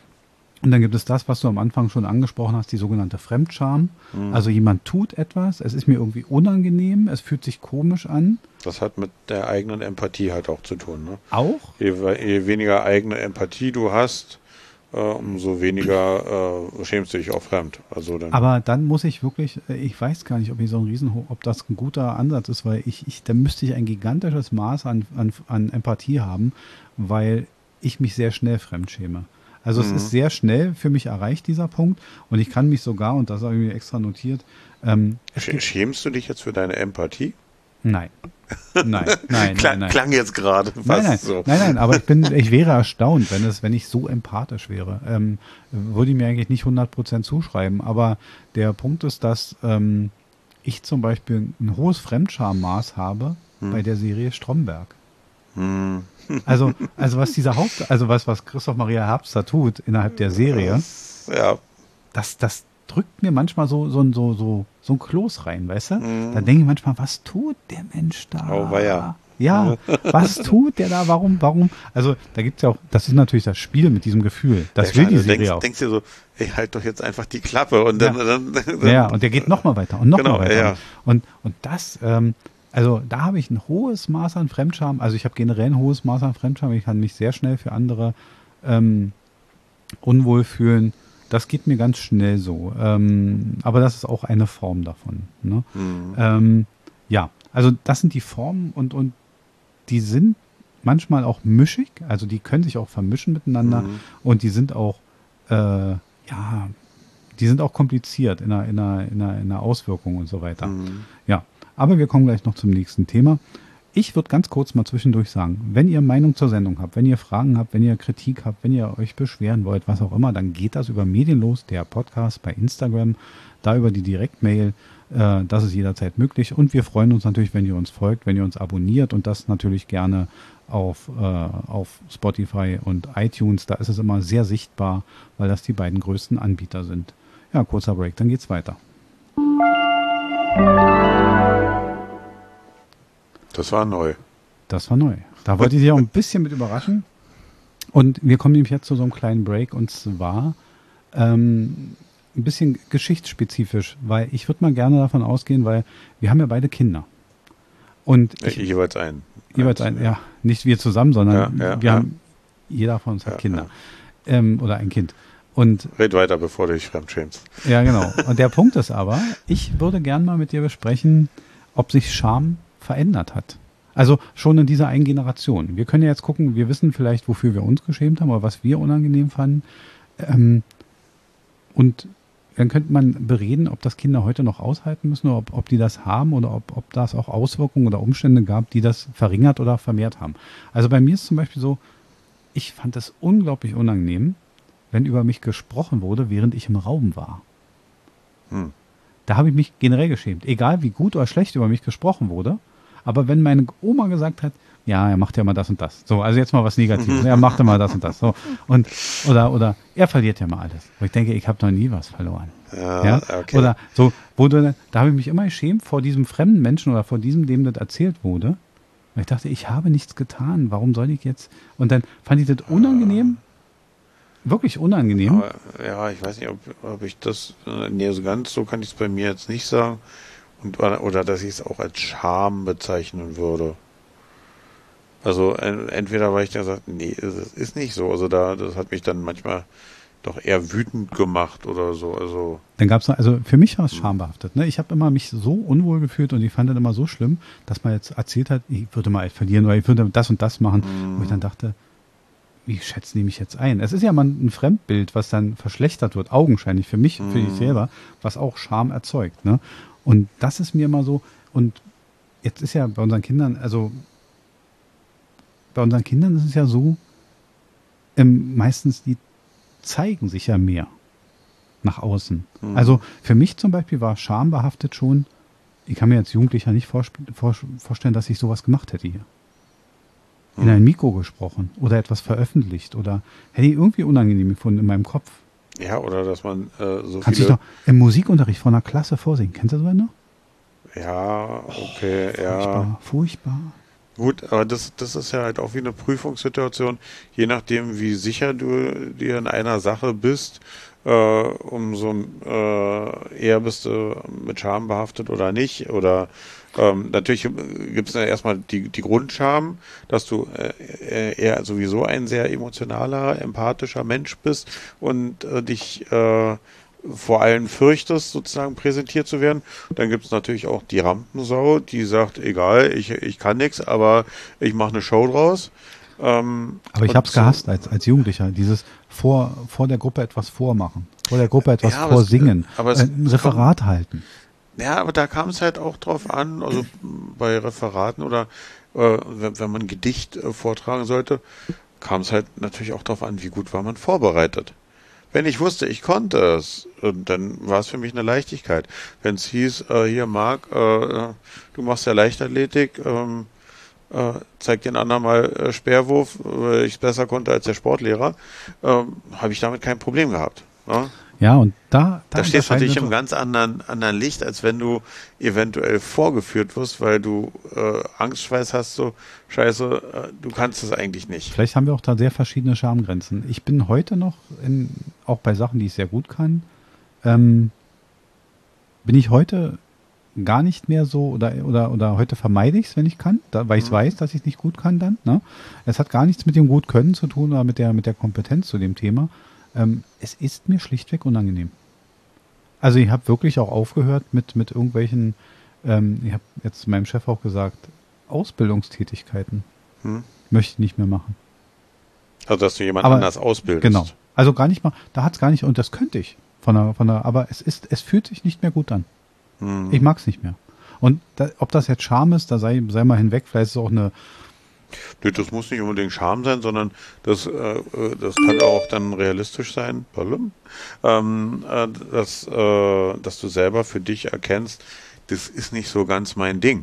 Und dann gibt es das, was du am Anfang schon angesprochen hast, die sogenannte Fremdscham. Mhm. Also jemand tut etwas, es ist mir irgendwie unangenehm, es fühlt sich komisch an. Das hat mit der eigenen Empathie halt auch zu tun. Ne? Auch? Je, je weniger eigene Empathie du hast, äh, umso weniger äh, schämst du dich auch fremd. Also dann, Aber dann muss ich wirklich, äh, ich weiß gar nicht, ob ich so ein Riesen, ob das ein guter Ansatz ist, weil ich, ich da müsste ich ein gigantisches Maß an, an, an Empathie haben, weil ich mich sehr schnell fremdschäme. Also es Mhm. ist sehr schnell für mich erreicht, dieser Punkt. Und ich kann mich sogar, und das habe ich mir extra notiert, ähm, es Sch- gibt, schämst du dich jetzt für deine Empathie? nein. Nein, nein, Klang, nein, nein. klang jetzt gerade fast Nein, nein, so. nein, nein, aber ich bin, ich wäre erstaunt, wenn es, wenn ich so empathisch wäre. Ähm, würde ich mir eigentlich nicht hundert Prozent zuschreiben. Aber der Punkt ist, dass ähm, ich zum Beispiel ein hohes Fremdschammaß habe Hm. bei der Serie Stromberg. Hm. Also, also was dieser Haupt, also was, was Christoph Maria Herbst da tut innerhalb der Serie, Ja. das, das drückt mir manchmal so, so, so, so, so ein Kloß rein, weißt du? Mhm. Da denke ich manchmal, was tut der Mensch da? Oh, weia. Ja, was tut der da? Warum, warum? Also, da gibt's ja auch, das ist natürlich das Spiel mit diesem Gefühl. Das Ja, will die du Serie denkst, auch. denkst dir so, ey, halt doch jetzt einfach die Klappe und dann, Ja. dann, dann, Ja, ja, und der geht noch mal weiter und noch Genau, mal weiter. ja. Und, und das, ähm, also da habe ich ein hohes Maß an Fremdscham. Also ich habe generell ein hohes Maß an Fremdscham. Ich kann mich sehr schnell für andere ähm, unwohl fühlen. Das geht mir ganz schnell so. Ähm, aber das ist auch eine Form davon. Ne? Mhm. Ähm, ja, also das sind die Formen und, und die sind manchmal auch mischig. Also die können sich auch vermischen miteinander Mhm. und die sind auch, äh, ja, die sind auch kompliziert in der, in der, in der, in der Auswirkung und so weiter. Mhm. Ja, aber wir kommen gleich noch zum nächsten Thema. Ich würde ganz kurz mal zwischendurch sagen, wenn ihr Meinung zur Sendung habt, wenn ihr Fragen habt, wenn ihr Kritik habt, wenn ihr euch beschweren wollt, was auch immer, dann geht das über Medienlos, der Podcast bei Instagram, da über die Direktmail. Äh, das ist jederzeit möglich. Und wir freuen uns natürlich, wenn ihr uns folgt, wenn ihr uns abonniert und das natürlich gerne auf, äh, auf Spotify und iTunes. Da ist es immer sehr sichtbar, weil das die beiden größten Anbieter sind. Ja, kurzer Break, dann geht's weiter. Das war neu. Das war neu. Da wollte ich Sie auch ein bisschen mit überraschen. Und wir kommen nämlich jetzt zu so einem kleinen Break und zwar ähm, ein bisschen geschichtsspezifisch, weil ich würde mal gerne davon ausgehen, weil wir haben ja beide Kinder. Und Ja, ich, jeweils ein. jeweils ein, ja, nicht wir zusammen, sondern Ja, ja, wir ja. haben, jeder von uns hat Ja, Kinder. Ähm, oder ein Kind. Und Red weiter, bevor du dich fremdschämst. ja, genau. Und der Punkt ist aber, ich würde gern mal mit dir besprechen, ob sich Scham verändert hat. Also schon in dieser einen Generation. Wir können ja jetzt gucken, wir wissen vielleicht, wofür wir uns geschämt haben oder was wir unangenehm fanden. Ähm, und dann könnte man bereden, ob das Kinder heute noch aushalten müssen oder ob, ob die das haben oder ob, ob das auch Auswirkungen oder Umstände gab, die das verringert oder vermehrt haben. Also bei mir ist zum Beispiel so, ich fand es unglaublich unangenehm, wenn über mich gesprochen wurde, während ich im Raum war. Hm. Da habe ich mich generell geschämt. Egal wie gut oder schlecht über mich gesprochen wurde. Aber wenn meine Oma gesagt hat, ja, er macht ja mal das und das. So, also jetzt mal was Negatives. Er macht ja mal das und das. So. Und, oder, oder er verliert ja mal alles. Wo ich denke, ich habe noch nie was verloren. Ja, Ja? okay. Oder so, wo du, da habe ich mich immer geschämt vor diesem fremden Menschen oder vor diesem, dem das erzählt wurde. Und ich dachte, ich habe nichts getan. Warum soll ich jetzt? Und dann fand ich das unangenehm. Wirklich unangenehm. Aber, ja, ich weiß nicht, ob, ob ich das, äh, nee, so ganz so kann ich es bei mir jetzt nicht sagen. Und, oder dass ich es auch als Scham bezeichnen würde. Also en, entweder weil ich dann gesagt, nee, es ist nicht so. Also da, das hat mich dann manchmal doch eher wütend gemacht oder so. Also Dann gab's noch, also für mich war es schambehaftet. Ne? Ich habe immer mich so unwohl gefühlt und ich fand das immer so schlimm, dass man jetzt erzählt hat, ich würde mal verlieren oder ich würde das und das machen, Mhm. wo ich dann dachte, wie schätzen die mich jetzt ein? Es ist ja mal ein Fremdbild, was dann verschlechtert wird, augenscheinlich für mich, für ich selber, was auch Scham erzeugt. Ne? Und das ist mir immer so, und jetzt ist ja bei unseren Kindern, also bei unseren Kindern ist es ja so, ähm, meistens die zeigen sich ja mehr nach außen. Also für mich zum Beispiel war schambehaftet schon, ich kann mir als Jugendlicher nicht vorsp- vor, vorstellen, dass ich sowas gemacht hätte hier. In ein Mikro gesprochen oder etwas veröffentlicht oder hätte ich irgendwie unangenehm gefunden in meinem Kopf. ja, oder dass man äh, so Kannst du dich viele. noch im Musikunterricht vor einer Klasse vorsingen? Kennst du das noch? Ja, okay, ja. Furchtbar, furchtbar. Gut, aber das, das ist ja halt auch wie eine Prüfungssituation. Je nachdem, wie sicher du dir in einer Sache bist, äh, umso äh, eher bist du mit Scham behaftet oder nicht. Oder ähm, natürlich gibt es ja erstmal die, die Grundscham, dass du äh, eher sowieso ein sehr emotionaler, empathischer Mensch bist und äh, dich äh, vor allem fürchtest, sozusagen präsentiert zu werden. Dann gibt es natürlich auch die Rampensau, die sagt, egal, ich, ich kann nichts, aber ich mache eine Show draus. Ähm, Aber ich und habe es so- gehasst als, als Jugendlicher, dieses vor, vor der Gruppe etwas vormachen, vor der Gruppe etwas Ja, aber es- vorsingen, aber es- äh, ein es Referat halten. Ja, aber da kam es halt auch drauf an, also bei Referaten oder äh, wenn, wenn man ein Gedicht äh, vortragen sollte, kam es halt natürlich auch drauf an, wie gut war man vorbereitet. Wenn ich wusste, ich konnte es, äh, dann war es für mich eine Leichtigkeit. Wenn es hieß, äh, hier Marc, äh, du machst ja Leichtathletik, ähm, äh, zeig den anderen mal äh, Speerwurf, weil ich es besser konnte als der Sportlehrer, ähm, habe ich damit kein Problem gehabt. Ne? Ja, und da, Da stehst du unterscheiden natürlich wir im ganz anderen, anderen Licht, als wenn du eventuell vorgeführt wirst, weil du äh, Angstschweiß hast, so scheiße, äh, du kannst es eigentlich nicht. Vielleicht haben wir auch da sehr verschiedene Schamgrenzen. Ich bin heute noch, in, auch bei Sachen, die ich sehr gut kann, ähm, bin ich heute gar nicht mehr so oder oder oder heute vermeide ich es, wenn ich kann, da, weil ich weiß, dass ich es nicht gut kann dann. Ne? Es hat gar nichts mit dem Gutkönnen zu tun oder mit der mit der Kompetenz zu dem Thema. Ähm, es ist mir schlichtweg unangenehm. Also ich habe wirklich auch aufgehört mit mit irgendwelchen, ähm, ich habe jetzt meinem Chef auch gesagt, Ausbildungstätigkeiten Hm? möchte ich nicht mehr machen. Also, dass du jemand Aber- anders ausbildest. Genau. Also gar nicht mal, da hat es gar nicht, und das könnte ich von der, von der, aber es ist, es fühlt sich nicht mehr gut an. Hm. Ich mag es nicht mehr. Und da, ob das jetzt Scham ist, da sei, sei mal hinweg, vielleicht ist es auch eine, Nee, das muss nicht unbedingt Scham sein, sondern das, äh, äh, das kann auch dann realistisch sein, Ballim, ähm, äh, dass, äh, dass du selber für dich erkennst, das ist nicht so ganz mein Ding.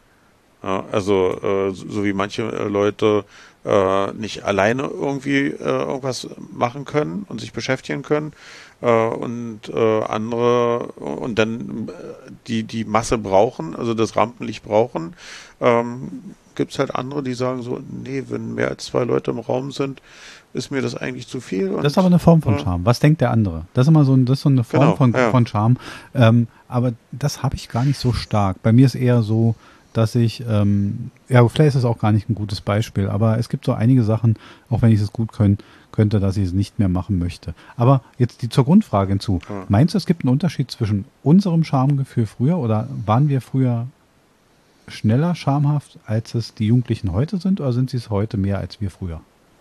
Ja, also äh, so so wie manche äh, Leute äh, nicht alleine irgendwie äh, irgendwas machen können und sich beschäftigen können äh, und äh, andere und dann äh, die die Masse brauchen, also das Rampenlicht brauchen, ähm, gibt es halt andere, die sagen so, nee, wenn mehr als zwei Leute im Raum sind, ist mir das eigentlich zu viel. Und, das ist aber eine Form von ja. Scham. Was denkt der andere? Das ist immer so, ein, das ist so eine Form Genau, von, ja. von Scham. Ähm, aber das habe ich gar nicht so stark. Bei mir ist eher so, dass ich, ähm, ja, vielleicht ist es auch gar nicht ein gutes Beispiel, aber es gibt so einige Sachen, auch wenn ich es gut können, könnte, dass ich es nicht mehr machen möchte. Aber jetzt die zur Grundfrage hinzu. Ja. Meinst du, es gibt einen Unterschied zwischen unserem Schamgefühl früher oder waren wir früher schneller schamhaft, als es die Jugendlichen heute sind, oder sind sie es heute mehr als wir früher?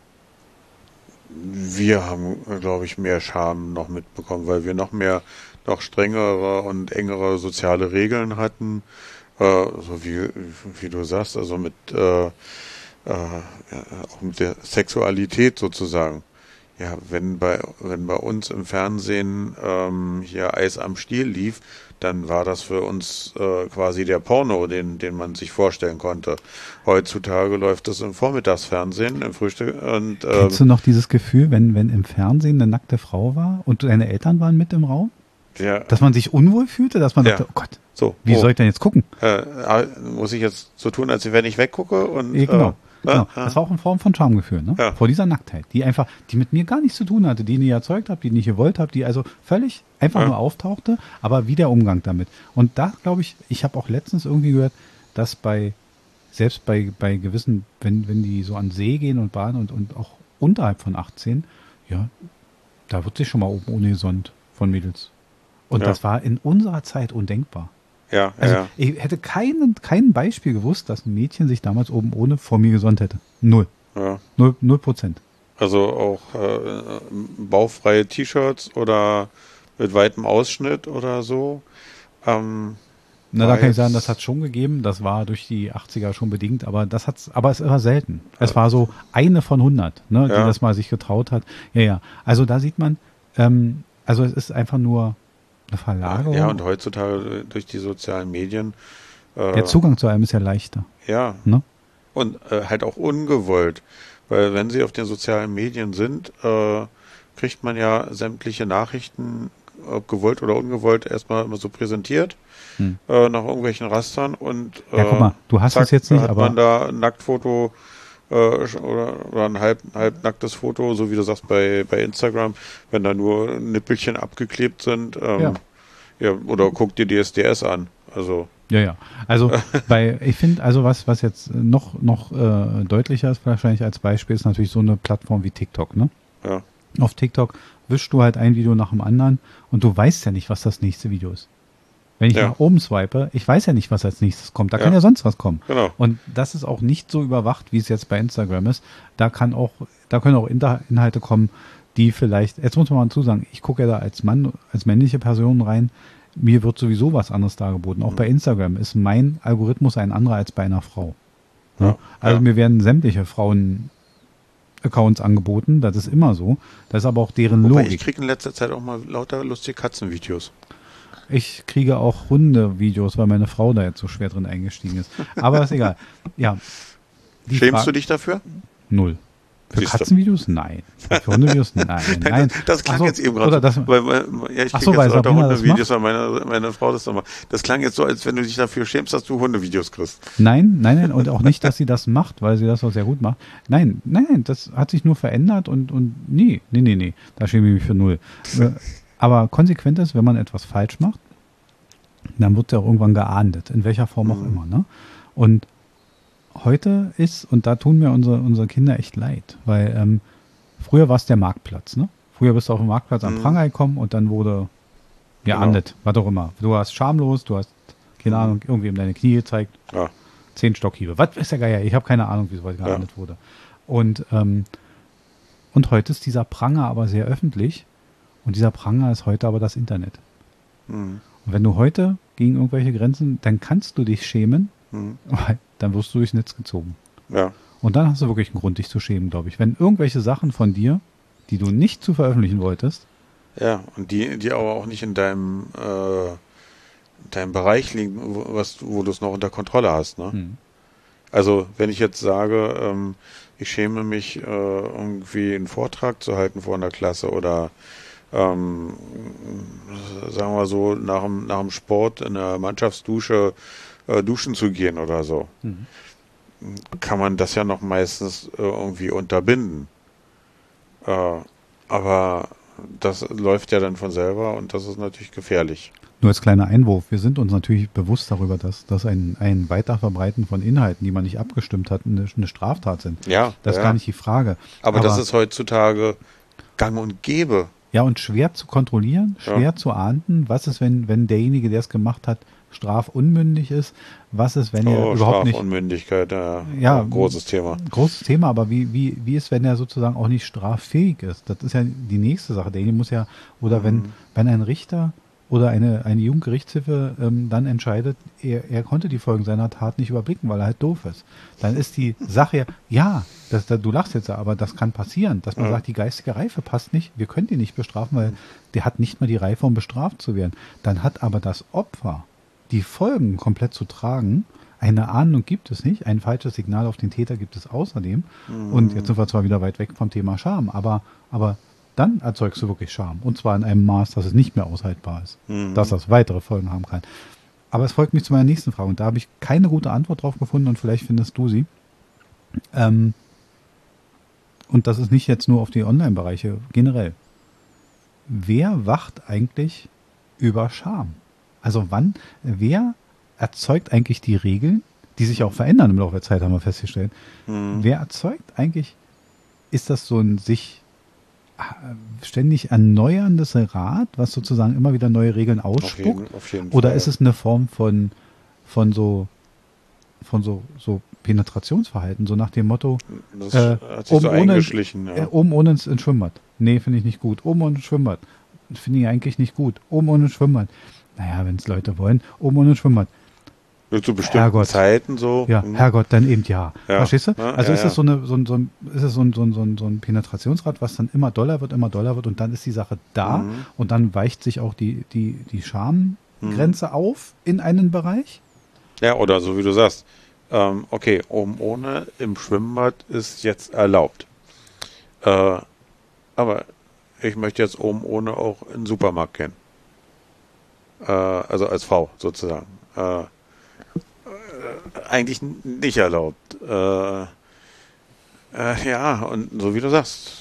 Wir haben, glaube ich, mehr Scham noch mitbekommen, weil wir noch mehr, noch strengere und engere soziale Regeln hatten, äh, so wie, wie du sagst, also mit, äh, äh, ja, auch mit der Sexualität sozusagen. Ja, wenn bei, wenn bei uns im Fernsehen ähm, hier Eis am Stiel lief, dann war das für uns äh, quasi der Porno, den, den man sich vorstellen konnte. Heutzutage läuft das im Vormittagsfernsehen, im Frühstück und ähm, Kennst du noch dieses Gefühl, wenn, wenn im Fernsehen eine nackte Frau war und deine Eltern waren mit im Raum? ja, Dass man sich unwohl fühlte, dass man Ja. dachte, oh Gott, so, wie oh, soll ich denn jetzt gucken? äh, äh, muss ich jetzt so tun, als wenn ich weggucke und Ja, genau. äh, Genau. äh, Das war auch eine Form von Schamgefühl, ne? Ja. Vor dieser Nacktheit, die einfach, die mit mir gar nichts zu tun hatte, die ich nie erzeugt habe, die ich nicht gewollt habe, die also völlig einfach Ja. nur auftauchte, aber wie der Umgang damit. Und da glaube ich, ich habe auch letztens irgendwie gehört, dass bei, selbst bei, bei gewissen, wenn, wenn die so an See gehen und baden und, und auch unterhalb von achtzehn, ja, da wird sich schon mal oben ohne gesonnt von Mädels. Und Ja. das war in unserer Zeit undenkbar. ja, Also ja. ich hätte keinen, kein Beispiel gewusst, dass ein Mädchen sich damals oben ohne vor mir gesonnt hätte. Null. Ja. Null, null Prozent. Also auch äh, bauchfreie T-Shirts oder mit weitem Ausschnitt oder so. Ähm, Na, da war kann ich jetzt- sagen, das hat schon gegeben. Das war durch die achtziger schon bedingt, aber das hat's, aber es war selten. Es war so eine von hundert, ne, die Ja. das mal sich getraut hat. Ja, ja. Also da sieht man, ähm, also es ist einfach nur eine Verlagerung. Ja, und heutzutage durch die sozialen Medien. Äh, Der Zugang zu einem ist ja leichter, Ja, ne? und äh, halt auch ungewollt. Weil wenn sie auf den sozialen Medien sind, äh, kriegt man ja sämtliche Nachrichten, ob gewollt oder ungewollt, erstmal immer so präsentiert, Hm. äh, nach irgendwelchen Rastern und äh, Ja, guck mal, du hast zack, es jetzt nicht, hat aber man da ein Nacktfoto äh, oder, oder ein halb, halbnacktes Foto, so wie du sagst bei, bei Instagram, wenn da nur Nippelchen abgeklebt sind. Ähm, Ja. ja. Oder guck dir D S D S an. Also, ja, ja. Also bei, ich finde, also was, was jetzt noch, noch äh, deutlicher ist wahrscheinlich als Beispiel, ist natürlich so eine Plattform wie TikTok, ne? ja. Auf TikTok wischst du halt ein Video nach dem anderen und du weißt ja nicht, was das nächste Video ist. Wenn ich Ja. nach oben swipe, ich weiß ja nicht, was als nächstes kommt. Da Ja. kann ja sonst was kommen. Genau. Und das ist auch nicht so überwacht, wie es jetzt bei Instagram ist. Da kann auch, da können auch Inter- Inhalte kommen, die vielleicht, jetzt muss man mal dazu sagen, ich gucke ja da als Mann, als männliche Person rein, mir wird sowieso was anderes dargeboten. Auch Mhm. bei Instagram ist mein Algorithmus ein anderer als bei einer Frau. Ja. Ja? Also Ja. mir werden sämtliche Frauen-Accounts angeboten, das ist immer so. Das ist aber auch deren Wobei, ich Logik. kriege in letzter Zeit auch mal lauter lustige Katzenvideos. Ich kriege auch Hunde-Videos, weil meine Frau da jetzt so schwer drin eingestiegen ist. Aber ist egal. Ja. Die Schämst Fra- du dich dafür? Null. Für Siehst du. Katzenvideos? Nein. Für Hundevideos? Nein. Nein. Das, das klang Ach so, jetzt eben gerade oder so. das- Weil, weil, ja, ich Ach kriege so, weil jetzt lauter Sabrina das Hundevideos, weil meine, meine Frau das nochmal. Das klang jetzt so, als wenn du dich dafür schämst, dass du Hundevideos kriegst. Nein, nein, nein. Und auch nicht, dass sie das macht, weil sie das auch sehr gut macht. Nein, nein, nein. Das hat sich nur verändert und, und nee, nee, nee, nee. Da schäme ich mich für null. Äh, Aber konsequent ist, wenn man etwas falsch macht, dann wird ja auch irgendwann geahndet, in welcher Form auch Mhm. immer. Ne? Und heute ist, und da tun mir unsere, unsere Kinder echt leid, weil ähm, früher war es der Marktplatz. Ne? Früher bist du auf dem Marktplatz am Mhm. Pranger gekommen und dann wurde geahndet, was auch immer. Du warst schamlos, du hast, keine Mhm. Ahnung, irgendwie in deine Knie gezeigt, Ja. zehn Stockhiebe. Was ist der Geier? Ich habe keine Ahnung, wie sowas geahndet wurde. Und, ähm, und heute ist dieser Pranger aber sehr öffentlich und dieser Pranger ist heute aber das Internet. Mhm. Und wenn du heute gegen irgendwelche Grenzen, dann kannst du dich schämen, Mhm. weil dann wirst du durchs Netz gezogen. Ja. Und dann hast du wirklich einen Grund, dich zu schämen, glaube ich. Wenn irgendwelche Sachen von dir, die du nicht zu veröffentlichen wolltest, Ja, und die, die aber auch nicht in deinem, äh, deinem Bereich liegen, wo, was, wo du es noch unter Kontrolle hast. Ne? hm, Also, wenn ich jetzt sage, ähm, ich schäme mich, äh, irgendwie einen Vortrag zu halten vor einer Klasse oder ähm, sagen wir so, nach dem, nach dem Sport in der Mannschaftsdusche äh, duschen zu gehen oder so, Mhm. kann man das ja noch meistens äh, irgendwie unterbinden. Äh, aber das läuft ja dann von selber und das ist natürlich gefährlich. Nur als kleiner Einwurf, wir sind uns natürlich bewusst darüber, dass, dass ein, ein Weiterverbreiten von Inhalten, die man nicht abgestimmt hat, eine, eine Straftat sind. Ja, Das ist ja. gar nicht die Frage. Aber, das ist heutzutage gang und gäbe. Ja, und schwer zu kontrollieren, schwer Ja. zu ahnden. Was ist, wenn, wenn derjenige, der es gemacht hat, strafunmündig ist? Was ist, wenn er Oh, überhaupt nicht... Strafunmündigkeit, ja, Ja, auch großes Thema. Großes Thema, aber wie, wie, wie ist, wenn er sozusagen auch nicht straffähig ist? Das ist ja die nächste Sache. Derjenige muss ja, oder wenn, Mhm. wenn ein Richter oder eine, eine Jugendgerichtshilfe ähm, dann entscheidet, er, er konnte die Folgen seiner Tat nicht überblicken, weil er halt doof ist. Dann ist die Sache ja, ja, das, das, du lachst jetzt, aber das kann passieren, dass man Ja. sagt, die geistige Reife passt nicht, wir können die nicht bestrafen, weil der hat nicht mal die Reife, um bestraft zu werden. Dann hat aber das Opfer die Folgen komplett zu tragen. Eine Ahnung gibt es nicht, ein falsches Signal auf den Täter gibt es außerdem. Mhm. Und jetzt sind wir zwar wieder weit weg vom Thema Scham, aber, aber dann erzeugst du wirklich Scham. Und zwar in einem Maß, dass es nicht mehr aushaltbar ist. Mhm. Dass das weitere Folgen haben kann. Aber es folgt mich zu meiner nächsten Frage. Und da habe ich keine gute Antwort drauf gefunden und vielleicht findest du sie. Ähm, und das ist nicht jetzt nur auf die Online-Bereiche, generell. Wer wacht eigentlich über Scham? Also wann, wer erzeugt eigentlich die Regeln, die sich auch verändern im Laufe der Zeit, haben wir festgestellt. Mhm. Wer erzeugt eigentlich, ist das so ein sich ständig erneuerndes Rad, was sozusagen immer wieder neue Regeln Auf ausspuckt? jeden, auf jeden Oder Fall. ist es eine Form von, von so, von so, so Penetrationsverhalten, so nach dem Motto, Das äh, hat sich so oben ohne- eingeschlichen. äh, Ja. oben ohne ins ins Schwimmbad. Nee, finde ich nicht gut. Oben ohne ins Schwimmbad. Finde ich eigentlich nicht gut. Oben ohne ins Schwimmbad. Naja, wenn es Leute wollen, oben ohne ins Schwimmbad. Zu bestimmten Herrgott. Zeiten so. Ja, Mhm. Herrgott, dann eben ja. Ja. Verstehst du? Ja, Also ja, ist ja. es so eine, so ein, so ein, ist es so ein, so ein, so ein, so ein Penetrationsrad, was dann immer doller wird, immer doller wird und dann ist die Sache da Mhm. und dann weicht sich auch die, die, die Schamgrenze auf in einen Bereich. Ja, oder so wie du sagst. Ähm, okay, oben ohne im Schwimmbad ist jetzt erlaubt. Äh, aber ich möchte jetzt oben ohne auch in den Supermarkt gehen. Äh, also als Frau sozusagen. Äh, äh, eigentlich n- nicht erlaubt. Äh, äh, ja, und so wie du sagst.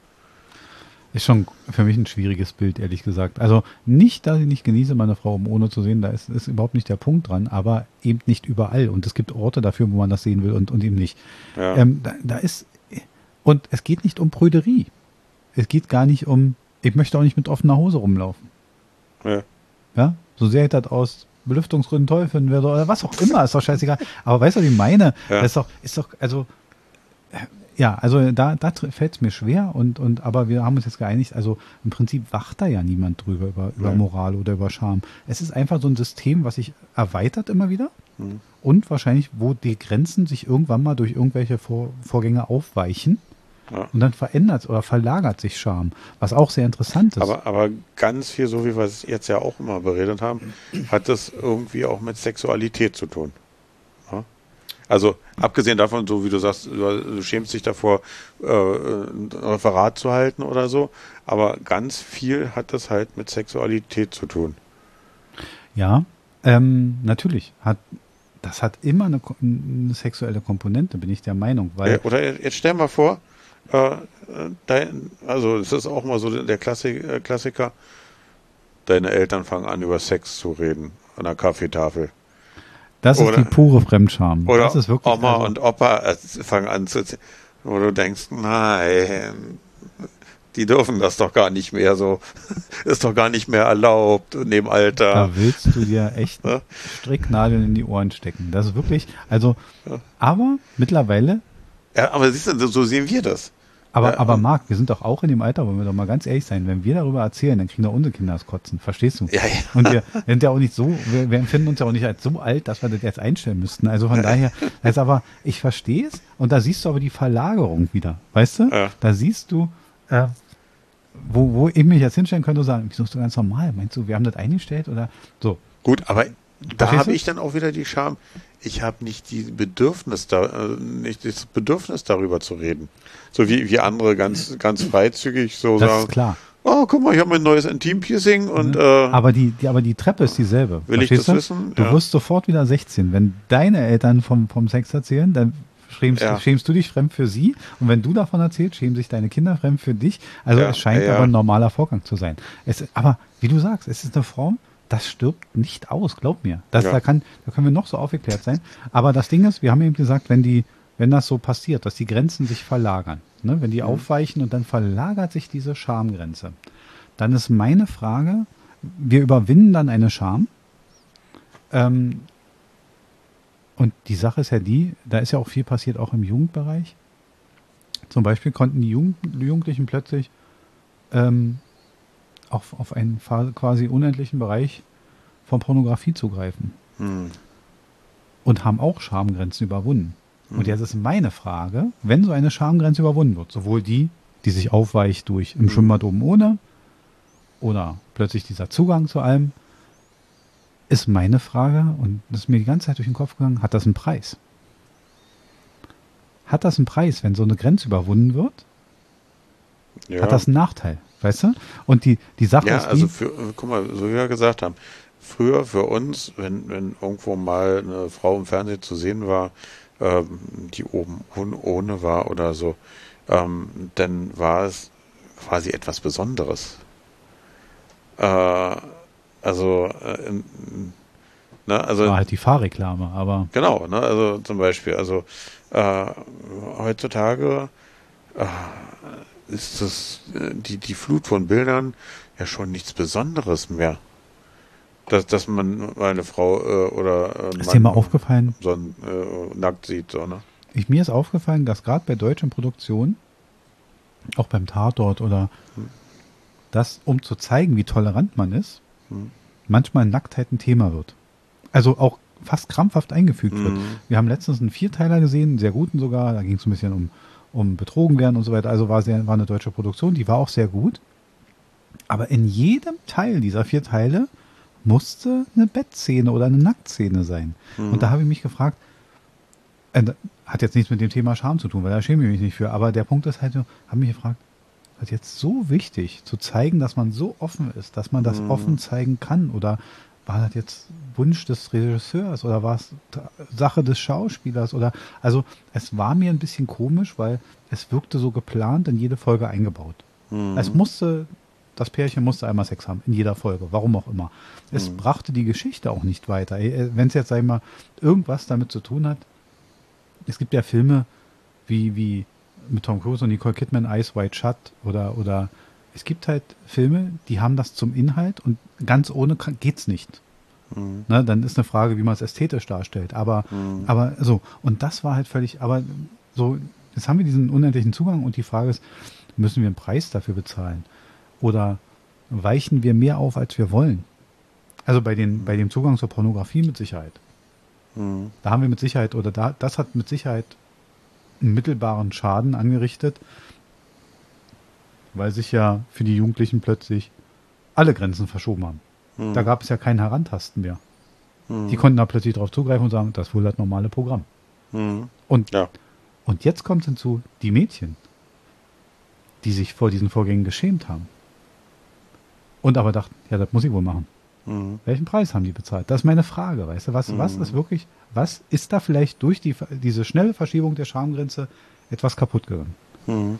Ist schon für mich ein schwieriges Bild, ehrlich gesagt. Also nicht, dass ich nicht genieße, meine Frau um ohne zu sehen, da ist, ist überhaupt nicht der Punkt dran, aber eben nicht überall. Und es gibt Orte dafür, wo man das sehen will und, und eben nicht. Ja. Ähm, da, da ist, und es geht nicht um Prüderie. Es geht gar nicht um, ich möchte auch nicht mit offener Hose rumlaufen. Ja. Ja, so sehr ich das aus Belüftungsgründen toll finden würde oder was auch immer, ist doch scheißegal. Aber weißt du, was ich meine? Ja. Das ist doch, ist doch, also, äh, ja, also da, da fällt es mir schwer und, und, aber wir haben uns jetzt geeinigt, also im Prinzip wacht da ja niemand drüber, über, über Nein. Moral oder über Scham. Es ist einfach so ein System, was sich erweitert immer wieder Mhm. und wahrscheinlich, wo die Grenzen sich irgendwann mal durch irgendwelche Vor Vorgänge aufweichen. Ja. Und dann verändert oder verlagert sich Scham, was auch sehr interessant ist. Aber, aber ganz viel, so wie wir es jetzt ja auch immer beredet haben, hat das irgendwie auch mit Sexualität zu tun. Ja? Also abgesehen davon, so wie du sagst, du, du schämst dich davor, äh, ein Referat zu halten oder so, aber ganz viel hat das halt mit Sexualität zu tun. Ja, ähm, natürlich. Hat, das hat immer eine, Ko- eine sexuelle Komponente, bin ich der Meinung. Weil, Äh, Oder jetzt stell mal vor, äh, dein, also es ist auch mal so der Klassik, äh, Klassiker, deine Eltern fangen an über Sex zu reden an der Kaffeetafel. das ist oder- die pure Fremdscham. Oder das ist wirklich, Oma also, und Opa äh, fangen an zu, wo du denkst, nein, die dürfen das doch gar nicht mehr so, ist doch gar nicht mehr erlaubt in dem Alter. da willst du dir echt Ja. Stricknadeln in die Ohren stecken. Das ist wirklich, also, Ja. aber mittlerweile, Ja, aber siehst du, so sehen wir das. aber, Ja, aber und- Marc, wir sind doch auch in dem Alter, wollen wir doch mal ganz ehrlich sein, wenn wir darüber erzählen, dann kriegen doch unsere Kinder das Kotzen, verstehst du? Ja, ja. Und wir sind ja auch nicht so, wir, wir empfinden uns ja auch nicht als so alt, dass wir das jetzt einstellen müssten. Also von daher, also aber ich verstehe es und da siehst du aber die Verlagerung wieder, weißt du? Ja. Da siehst du, äh, wo, wo ich mich jetzt hinstellen könnte und sagen, wieso ist du ganz normal? Meinst du, wir haben das eingestellt oder so? Gut, aber da Verstehst habe du? ich dann auch wieder die Scham. Ich habe nicht die Bedürfnis da, äh, nicht das Bedürfnis darüber zu reden. So wie, wie andere ganz, ganz freizügig so Das sagen. ist klar. Oh, guck mal, ich habe mein neues Intim-Piercing und äh, Aber die, die, aber die Treppe ist dieselbe. Will ich verstehst das du? wissen? Du Ja. wirst sofort wieder sechzehn. Wenn deine Eltern vom, vom Sex erzählen, dann schämst, Ja. schämst du dich fremd für sie. Und wenn du davon erzählst, schämen sich deine Kinder fremd für dich. Also Ja, es scheint ja. aber ein normaler Vorgang zu sein. Es, aber wie du sagst, es ist eine Form, das stirbt nicht aus, glaub mir. Das, Ja. da, kann, da können wir noch so aufgeklärt sein. Aber das Ding ist, wir haben eben gesagt, wenn die, wenn das so passiert, dass die Grenzen sich verlagern, ne, wenn die Mhm. aufweichen und dann verlagert sich diese Schamgrenze, dann ist meine Frage, wir überwinden dann eine Scham. Ähm, und die Sache ist ja die, da ist ja auch viel passiert, auch im Jugendbereich. Zum Beispiel konnten die Jugend, Jugendlichen plötzlich ähm, auch auf einen fa- quasi unendlichen Bereich von Pornografie zugreifen. Hm. Und haben auch Schamgrenzen überwunden. Hm. Und jetzt ist meine Frage, wenn so eine Schamgrenze überwunden wird, sowohl die, die sich aufweicht durch im Schwimmbad oben ohne oder plötzlich dieser Zugang zu allem, ist meine Frage, und das ist mir die ganze Zeit durch den Kopf gegangen, hat das einen Preis? Hat das einen Preis, wenn so eine Grenze überwunden wird? Ja. Hat das einen Nachteil, weißt du? Und die, die Sache Ja, ist die, also für, guck mal, so wie wir gesagt haben, früher für uns, wenn, wenn irgendwo mal eine Frau im Fernsehen zu sehen war, ähm, die oben ohne, ohne war oder so, ähm, dann war es quasi etwas Besonderes. Äh, also, äh, in, ne, also war halt die Fahrreklame, aber genau, ne, also zum Beispiel, also äh, heutzutage äh, ist das äh, die die Flut von Bildern ja schon nichts Besonderes mehr, dass dass man mal eine Frau äh, oder äh, einen ist dir mal Mann aufgefallen, so ein, äh, nackt sieht, so, ne? ich, mir ist aufgefallen, dass gerade bei deutschen Produktionen, auch beim Tatort oder das, um zu zeigen, wie tolerant man ist, Hm. manchmal Nacktheit ein Thema wird. Also auch fast krampfhaft eingefügt wird. Mhm. Wir haben letztens einen Vierteiler gesehen, einen sehr guten sogar, da ging es ein bisschen um, um betrogen werden und so weiter. Also war, sehr, war eine deutsche Produktion, die war auch sehr gut. Aber in jedem Teil dieser vier Teile musste eine Bettszene oder eine Nacktszene sein. Mhm. Und da habe ich mich gefragt, äh, hat jetzt nichts mit dem Thema Scham zu tun, weil da schäme ich mich nicht für. Aber der Punkt ist halt, so, habe mich gefragt, ist jetzt so wichtig zu zeigen, dass man so offen ist, dass man das Mhm. offen zeigen kann? Oder war das jetzt Wunsch des Regisseurs oder war es ta- Sache des Schauspielers? Oder also es war mir ein bisschen komisch, weil es wirkte so geplant in jede Folge eingebaut. Mhm. Es musste, das Pärchen musste einmal Sex haben, in jeder Folge, warum auch immer. Es Mhm. brachte die Geschichte auch nicht weiter. Wenn es jetzt, sag ich mal, irgendwas damit zu tun hat, es gibt ja Filme wie, wie mit Tom Cruise und Nicole Kidman, Eyes Wide Shut oder, oder es gibt halt Filme, die haben das zum Inhalt und ganz ohne kann- geht's nicht. Mhm. Ne, dann ist eine Frage, wie man es ästhetisch darstellt. Aber, Mhm. aber so, und das war halt völlig, aber so, jetzt haben wir diesen unendlichen Zugang und die Frage ist, müssen wir einen Preis dafür bezahlen? Oder weichen wir mehr auf, als wir wollen? Also bei den, bei dem Zugang zur Pornografie mit Sicherheit. Mhm. Da haben wir mit Sicherheit, oder da, das hat mit Sicherheit einen mittelbaren Schaden angerichtet, weil sich ja für die Jugendlichen plötzlich alle Grenzen verschoben haben. Mhm. Da gab es ja kein Herantasten mehr. Mhm. Die konnten da plötzlich drauf zugreifen und sagen, das ist wohl das normale Programm. Mhm. Und, Ja. und jetzt kommt hinzu, die Mädchen, die sich vor diesen Vorgängen geschämt haben und aber dachten, ja, das muss ich wohl machen. Mhm. Welchen Preis haben die bezahlt? Das ist meine Frage, weißt du? Was, Mhm. was ist wirklich, was ist da vielleicht durch die, diese schnelle Verschiebung der Schamgrenze etwas kaputt gegangen? Mhm.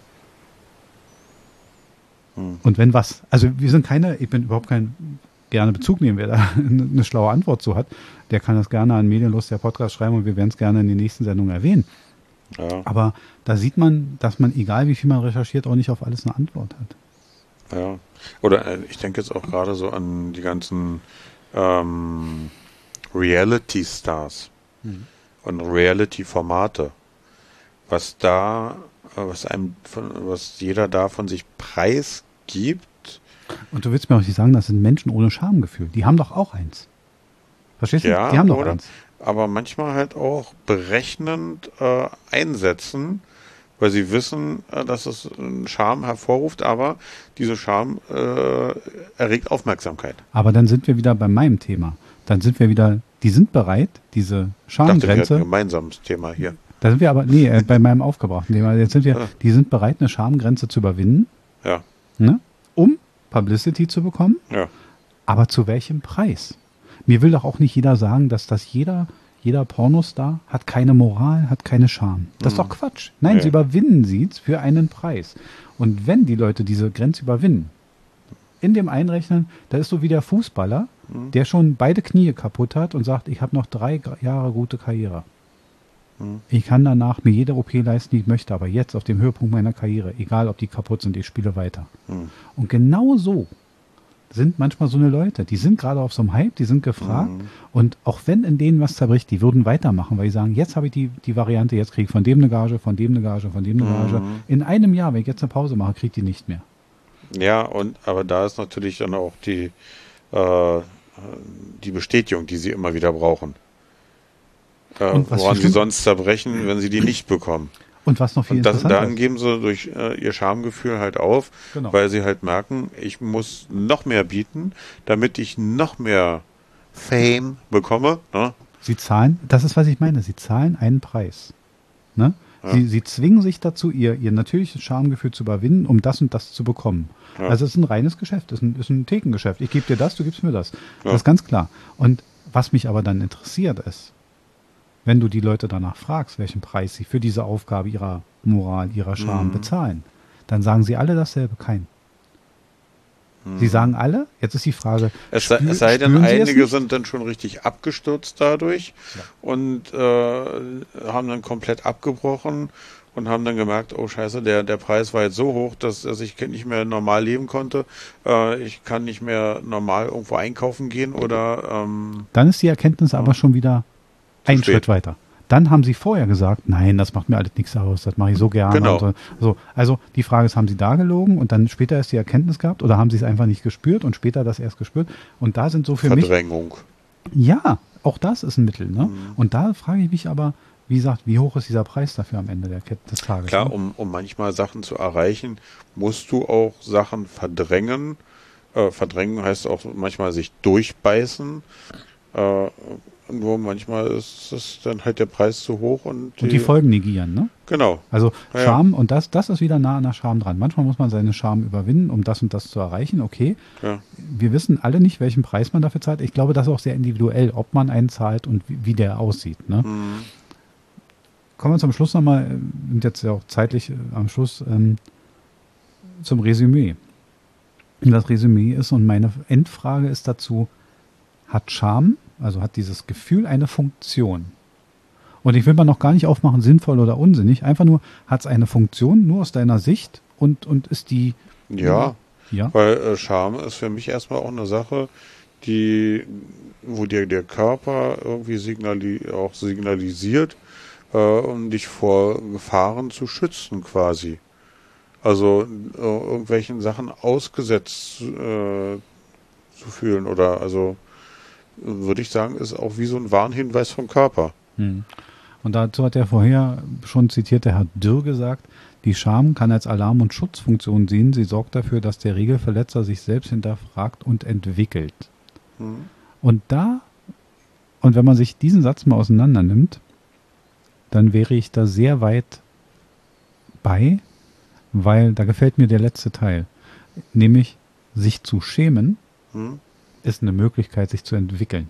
Mhm. Und wenn was? Also wir sind keine, ich bin überhaupt kein gerne Bezug nehmen, wer da eine schlaue Antwort zu hat, der kann das gerne an Medienlust der Podcast schreiben und wir werden es gerne in den nächsten Sendungen erwähnen. Ja. Aber da sieht man, dass man, egal wie viel man recherchiert, auch nicht auf alles eine Antwort hat. Ja. Oder äh, ich denke jetzt auch gerade so an die ganzen ähm, Reality-Stars und Reality-Formate. Was da, äh, was einem, von, was jeder da von sich preisgibt. Und du willst mir auch nicht sagen, das sind Menschen ohne Schamgefühl. Die haben doch auch eins. Verstehst du? Ja, Die haben doch oder? eins. Aber manchmal halt auch berechnend äh, einsetzen, weil sie wissen, äh, dass es einen Charme hervorruft, aber diese Charme äh, erregt Aufmerksamkeit. Aber dann sind wir wieder bei meinem Thema. Dann sind wir wieder, die sind bereit, diese Ich dachte, wir hätten ein Schamgrenze. gemeinsames Thema hier. Da sind wir aber, nee, äh, bei meinem aufgebrachten Thema. Jetzt sind wir, Ah. die sind bereit, eine Schamgrenze zu überwinden, Ja, ne, um Publicity zu bekommen. ja. Aber zu welchem Preis? Mir will doch auch nicht jeder sagen, dass das jeder, jeder Pornostar hat keine Moral, hat keine Scham. Das ist doch Quatsch. Nein, Nee. sie überwinden sie für einen Preis. Und wenn die Leute diese Grenze überwinden, in dem Einrechnen, da ist so wie der Fußballer, der schon beide Knie kaputt hat und sagt, ich habe noch drei Gra- Jahre gute Karriere. Ich kann danach mir jede O P leisten, die ich möchte, aber jetzt auf dem Höhepunkt meiner Karriere, egal ob die kaputt sind, ich spiele weiter. Hm. Und genau so sind manchmal so eine Leute, die sind gerade auf so einem Hype, die sind gefragt und auch wenn in denen was zerbricht, die würden weitermachen, weil die sagen, jetzt habe ich die, die Variante, jetzt kriege ich von dem eine Gage, von dem eine Gage, von dem eine Gage. In einem Jahr, wenn ich jetzt eine Pause mache, kriege ich die nicht mehr. Ja, und aber da ist natürlich dann auch die, äh, die Bestätigung, die sie immer wieder brauchen. Äh, Und was viel woran sie schlimmer, sonst zerbrechen, wenn sie die nicht bekommen. und was noch viel Und das, interessanter dann ist. geben sie durch äh, ihr Schamgefühl halt auf, Genau. weil sie halt merken, ich muss noch mehr bieten, damit ich noch mehr Fame bekomme. Ne? Sie zahlen, das ist, was ich meine, sie zahlen einen Preis. Ne? Ja, Sie, sie zwingen sich dazu, ihr, ihr natürliches Schamgefühl zu überwinden, um das und das zu bekommen. ja, Also es ist ein reines Geschäft, es ist ein, ist ein Thekengeschäft. Ich gebe dir das, du gibst mir das. ja. Das ist ganz klar. Und was mich aber dann interessiert ist, wenn du die Leute danach fragst, welchen Preis sie für diese Aufgabe ihrer Moral, ihrer Scham Mhm. bezahlen, dann sagen sie alle dasselbe, kein. Sie sagen alle, jetzt ist die Frage, Es sei, spür- es sei denn, spüren sie es einige nicht? sind dann schon richtig abgestürzt dadurch Ja. und äh, haben dann komplett abgebrochen und haben dann gemerkt, oh Scheiße, der, der Preis war jetzt so hoch, dass, dass ich nicht mehr normal leben konnte. Äh, ich kann nicht mehr normal irgendwo einkaufen gehen oder ähm, Dann ist die Erkenntnis aber schon wieder ein spät. Schritt weiter. Dann haben sie vorher gesagt, nein, das macht mir alles nichts aus, das mache ich so gerne. Genau. Und so. So, also die Frage ist, haben sie da gelogen und dann später erst die Erkenntnis gehabt oder haben sie es einfach nicht gespürt und später das erst gespürt? Und da sind so für mich, Verdrängung. ja, auch das ist ein Mittel. Ne? Mhm. Und da frage ich mich aber, wie gesagt, wie hoch ist dieser Preis dafür am Ende der Kette des Tages? Klar, Ne? um, um manchmal Sachen zu erreichen, musst du auch Sachen verdrängen. Äh, verdrängen heißt auch manchmal sich durchbeißen. Äh, nur manchmal ist es dann halt der Preis zu hoch und die, Und die Folgen negieren, ne? genau. Also Ja, ja. Scham, und das, das ist wieder nah an der Scham dran. Manchmal muss man seine Scham überwinden, um das und das zu erreichen, okay. Ja. Wir wissen alle nicht, welchen Preis man dafür zahlt. Ich glaube, das ist auch sehr individuell, ob man einen zahlt und wie, wie der aussieht. Ne? Mhm. Kommen wir zum Schluss nochmal, äh, sind jetzt ja auch zeitlich äh, am Schluss, ähm, zum Resümee. Und das Resümee ist, und meine Endfrage ist dazu, hat Scham, also hat dieses Gefühl eine Funktion? Und ich will mal noch gar nicht aufmachen, sinnvoll oder unsinnig, einfach nur, hat es eine Funktion, nur aus deiner Sicht und, und ist die, Ja, ja, weil äh, Scham ist für mich erstmal auch eine Sache, die, wo dir der Körper irgendwie signali auch signalisiert, äh, um dich vor Gefahren zu schützen quasi. Also äh, irgendwelchen Sachen ausgesetzt äh, zu fühlen oder also würde ich sagen, ist auch wie so ein Warnhinweis vom Körper. Hm. Und dazu hat der vorher schon zitierte Herr Dürr gesagt, die Scham kann als Alarm- und Schutzfunktion dienen. Sie sorgt dafür, dass der Regelverletzer sich selbst hinterfragt und entwickelt. Hm. Und da, und wenn man sich diesen Satz mal auseinander nimmt, dann wäre ich da sehr weit bei, weil da gefällt mir der letzte Teil. Nämlich, sich zu schämen Hm. ist eine Möglichkeit, sich zu entwickeln.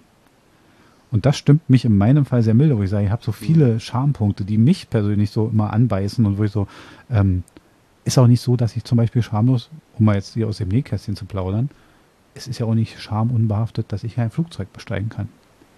Und das stimmt mich in meinem Fall sehr milde, wo ich sage, ich habe so viele Schampunkte, die mich persönlich so immer anbeißen und wo ich so, ähm, ist auch nicht so, dass ich zum Beispiel schamlos, um mal jetzt hier aus dem Nähkästchen zu plaudern, es ist ja auch nicht schamunbehaftet, dass ich ein Flugzeug besteigen kann.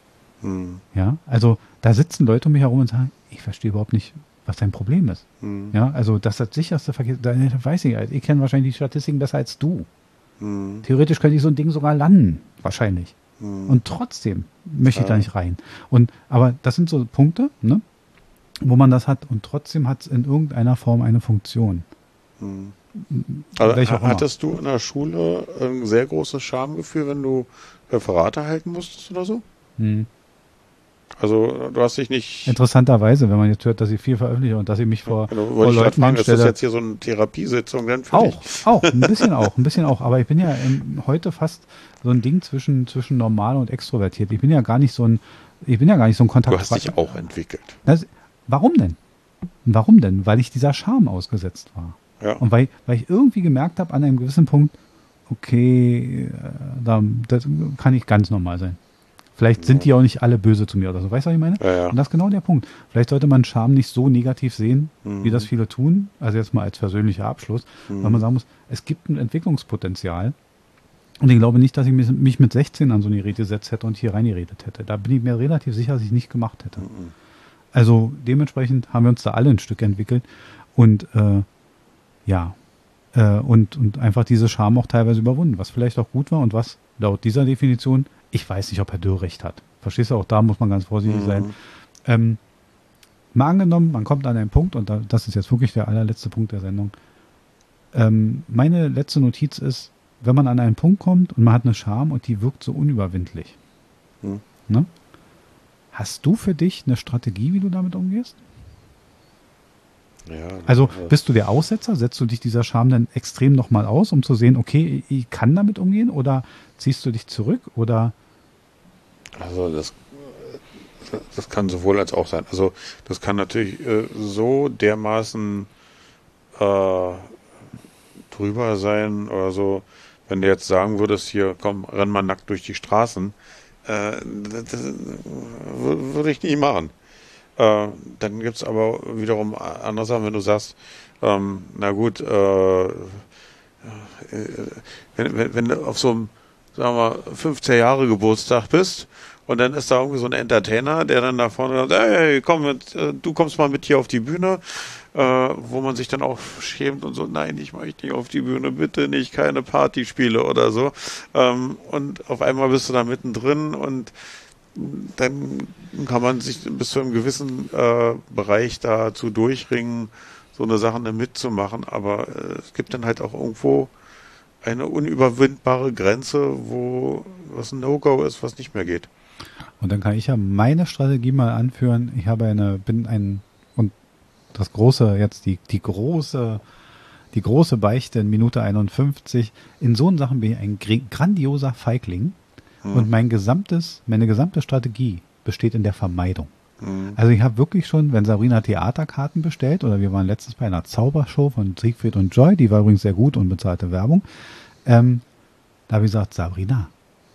Hm. Ja, also da sitzen Leute um mich herum und sagen, ich verstehe überhaupt nicht, was dein Problem ist. Hm. Ja, also das ist das sicherste Verkehr, da weiß ich, ich kenne wahrscheinlich die Statistiken besser als du. Hm. Theoretisch könnte ich so ein Ding sogar landen, wahrscheinlich. Hm. Und trotzdem möchte ich Ja. da nicht rein. Und, aber das sind so Punkte, ne, wo man das hat und trotzdem hat es in irgendeiner Form eine Funktion. Hm. Aber Welche auch immer. hattest du in der Schule ein sehr großes Schamgefühl, wenn du Referate halten musstest oder so? Hm. Also du hast dich nicht... Interessanterweise, wenn man jetzt hört, dass ich viel veröffentliche und dass ich mich vor, Genau, vor wollte ich gerade Leuten fragen, ist das hinstelle. jetzt hier so eine Therapiesitzung denn für Auch, dich? auch, ein bisschen auch, ein bisschen auch. Aber ich bin ja ähm, heute fast so ein Ding zwischen, zwischen normal und extrovertiert. Ich bin ja gar nicht so ein, ich bin ja gar nicht so ein Kontakt. Du hast dich auch entwickelt. Das, warum denn? Warum denn? Weil ich dieser Scham ausgesetzt war. Ja. Und weil, weil ich irgendwie gemerkt habe an einem gewissen Punkt, okay, äh, da, das kann ich ganz normal sein. Vielleicht sind die auch nicht alle böse zu mir oder so. Weißt du, was ich meine? Ja, ja. Und das ist genau der Punkt. Vielleicht sollte man Scham nicht so negativ sehen, Mhm. wie das viele tun. Also jetzt mal als persönlicher Abschluss. Mhm. Weil man sagen muss, es gibt ein Entwicklungspotenzial. Und ich glaube nicht, dass ich mich- mich mit sechzehn an so eine Rede gesetzt hätte und hier reingeredet hätte. Da bin ich mir relativ sicher, dass ich nicht gemacht hätte. Mhm. Also dementsprechend haben wir uns da alle ein Stück entwickelt. Und äh, ja, äh, und, und einfach diese Scham auch teilweise überwunden, was vielleicht auch gut war und was laut dieser Definition, ich weiß nicht, ob Herr Dürr recht hat. Verstehst du, auch da muss man ganz vorsichtig Mhm. sein. Ähm, mal angenommen, man kommt an einen Punkt, und da, das ist jetzt wirklich der allerletzte Punkt der Sendung, ähm, meine letzte Notiz ist, wenn man an einen Punkt kommt und man hat eine Scham und die wirkt so unüberwindlich. Hm. Ne? Hast du für dich eine Strategie, wie du damit umgehst? Ja, also bist du der Aussetzer? Setzt du dich dieser Scham dann extrem nochmal aus, um zu sehen, okay, ich kann damit umgehen? Oder ziehst du dich zurück? Oder Also das, das kann sowohl als auch sein. Also das kann natürlich äh, so dermaßen äh, drüber sein oder so, wenn du jetzt sagen würdest, hier, komm, renn mal nackt durch die Straßen, äh, das, das würde ich nie machen. Äh, dann gibt es aber wiederum andere Sachen, wenn du sagst, ähm, na gut, äh, äh, wenn, wenn, wenn du auf so einem, sagen wir mal, fünfzehn Jahre Geburtstag bist und dann ist da irgendwie so ein Entertainer, der dann da vorne sagt, hey, komm, mit, äh, du kommst mal mit hier auf die Bühne, äh, wo man sich dann auch schämt und so, nein, ich möchte nicht auf die Bühne, bitte nicht, keine Partyspiele oder so. Ähm, und auf einmal bist du da mittendrin und dann kann man sich bis zu einem gewissen äh, Bereich dazu durchringen, so eine Sache mitzumachen, aber äh, es gibt dann halt auch irgendwo eine unüberwindbare Grenze, wo was ein No-Go ist, was nicht mehr geht. Und dann kann ich ja meine Strategie mal anführen. Ich habe eine, bin ein, und das große, jetzt die, die große, die große Beichte in Minute einundfünfzig. In so Sachen bin ich ein grandioser Feigling. Und mein gesamtes, meine gesamte Strategie besteht in der Vermeidung. Mhm. Also ich habe wirklich schon, wenn Sabrina Theaterkarten bestellt, oder wir waren letztens bei einer Zaubershow von Siegfried und Joy, die war übrigens sehr gut, unbezahlte Werbung, ähm, da habe ich gesagt, Sabrina,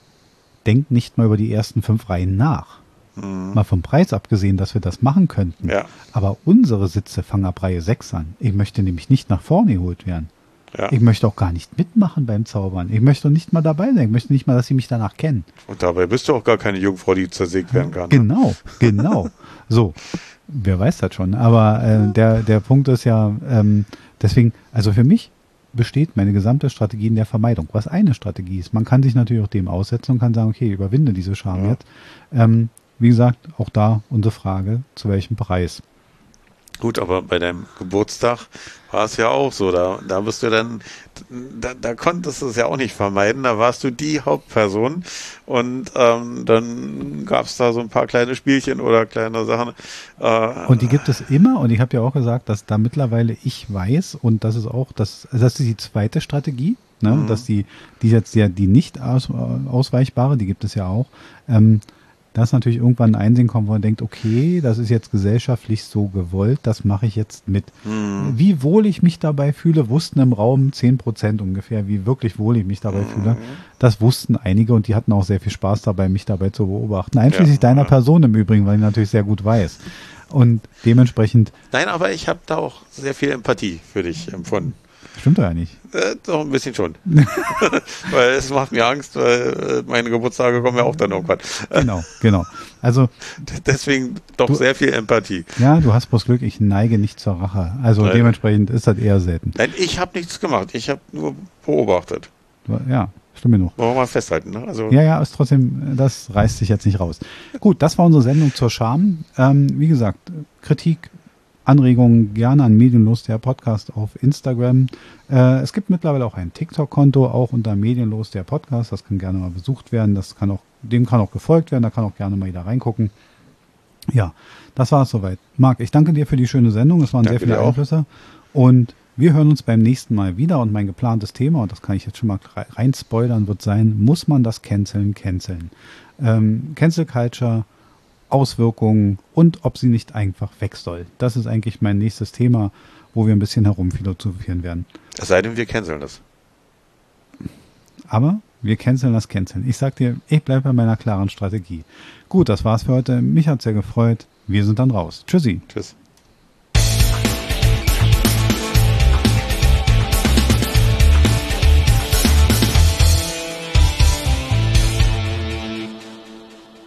denk nicht mal über die ersten fünf Reihen nach. Mhm. Mal vom Preis abgesehen, dass wir das machen könnten. Ja. Aber unsere Sitze fangen ab Reihe sechs an. Ich möchte nämlich nicht nach vorne geholt werden. Ja. Ich möchte auch gar nicht mitmachen beim Zaubern. Ich möchte nicht mal dabei sein. Ich möchte nicht mal, dass sie mich danach kennen. Und dabei bist du auch gar keine Jungfrau, die zersägt werden kann. Genau, ne? genau. So, wer weiß das schon. Aber äh, der, der Punkt ist ja, ähm, deswegen, also für mich besteht meine gesamte Strategie in der Vermeidung. Was eine Strategie ist. Man kann sich natürlich auch dem aussetzen und kann sagen, okay, überwinde diese Scham ja. jetzt. Ähm, wie gesagt, auch da unsere Frage, zu welchem Preis. Gut, aber bei deinem Geburtstag war es ja auch so, da, da bist du dann, da, da konntest du es ja auch nicht vermeiden, da warst du die Hauptperson und ähm, dann gab es da so ein paar kleine Spielchen oder kleine Sachen. Äh, und die gibt es immer und ich habe ja auch gesagt, dass da mittlerweile ich weiß und das ist auch, das, das ist die zweite Strategie, ne, mhm. dass die, die jetzt ja die nicht aus, ausweichbare, die gibt es ja auch, ähm, dass natürlich irgendwann ein Einsehen kommt, wo man denkt, okay, das ist jetzt gesellschaftlich so gewollt, das mache ich jetzt mit. Hm. Wie wohl ich mich dabei fühle, wussten im Raum zehn Prozent ungefähr, wie wirklich wohl ich mich dabei hm. fühle. Das wussten einige und die hatten auch sehr viel Spaß dabei, mich dabei zu beobachten. Einschließlich ja, deiner ja. Person im Übrigen, weil ich natürlich sehr gut weiß. Und dementsprechend... Nein, aber ich habe da auch sehr viel Empathie für dich empfunden. Stimmt doch ja nicht. Äh, doch ein bisschen schon. Weil es macht mir Angst, weil meine Geburtstage kommen ja auch dann irgendwann. Genau, genau. Also deswegen doch du, sehr viel Empathie. Ja, du hast bloß Glück, ich neige nicht zur Rache. Also Nein. dementsprechend ist das eher selten. Nein, ich habe nichts gemacht. Ich habe nur beobachtet. Ja, stimmt genug. Wollen wir mal festhalten, ne? Also ja, ja, ist trotzdem, das reißt sich jetzt nicht raus. Gut, das war unsere Sendung zur Scham. Ähm, wie gesagt, Kritik, Anregungen gerne an Medienlos, der Podcast auf Instagram. Äh, es gibt mittlerweile auch ein TikTok-Konto, auch unter Medienlos, der Podcast. Das kann gerne mal besucht werden. Das kann auch, dem kann auch gefolgt werden. Da kann auch gerne mal jeder reingucken. Ja, das war es soweit. Marc, ich danke dir für die schöne Sendung. Es waren danke sehr viele Einflüsse. Und wir hören uns beim nächsten Mal wieder. Und mein geplantes Thema, und das kann ich jetzt schon mal rein spoilern, wird sein, muss man das Canceln canceln? Ähm, Cancel Culture, Auswirkungen und ob sie nicht einfach weg soll. Das ist eigentlich mein nächstes Thema, wo wir ein bisschen herumphilosophieren werden. Es sei denn, wir canceln das. Aber wir canceln das Canceln. Ich sag dir, ich bleibe bei meiner klaren Strategie. Gut, das war's für heute. Mich hat's sehr gefreut. Wir sind dann raus. Tschüssi. Tschüss.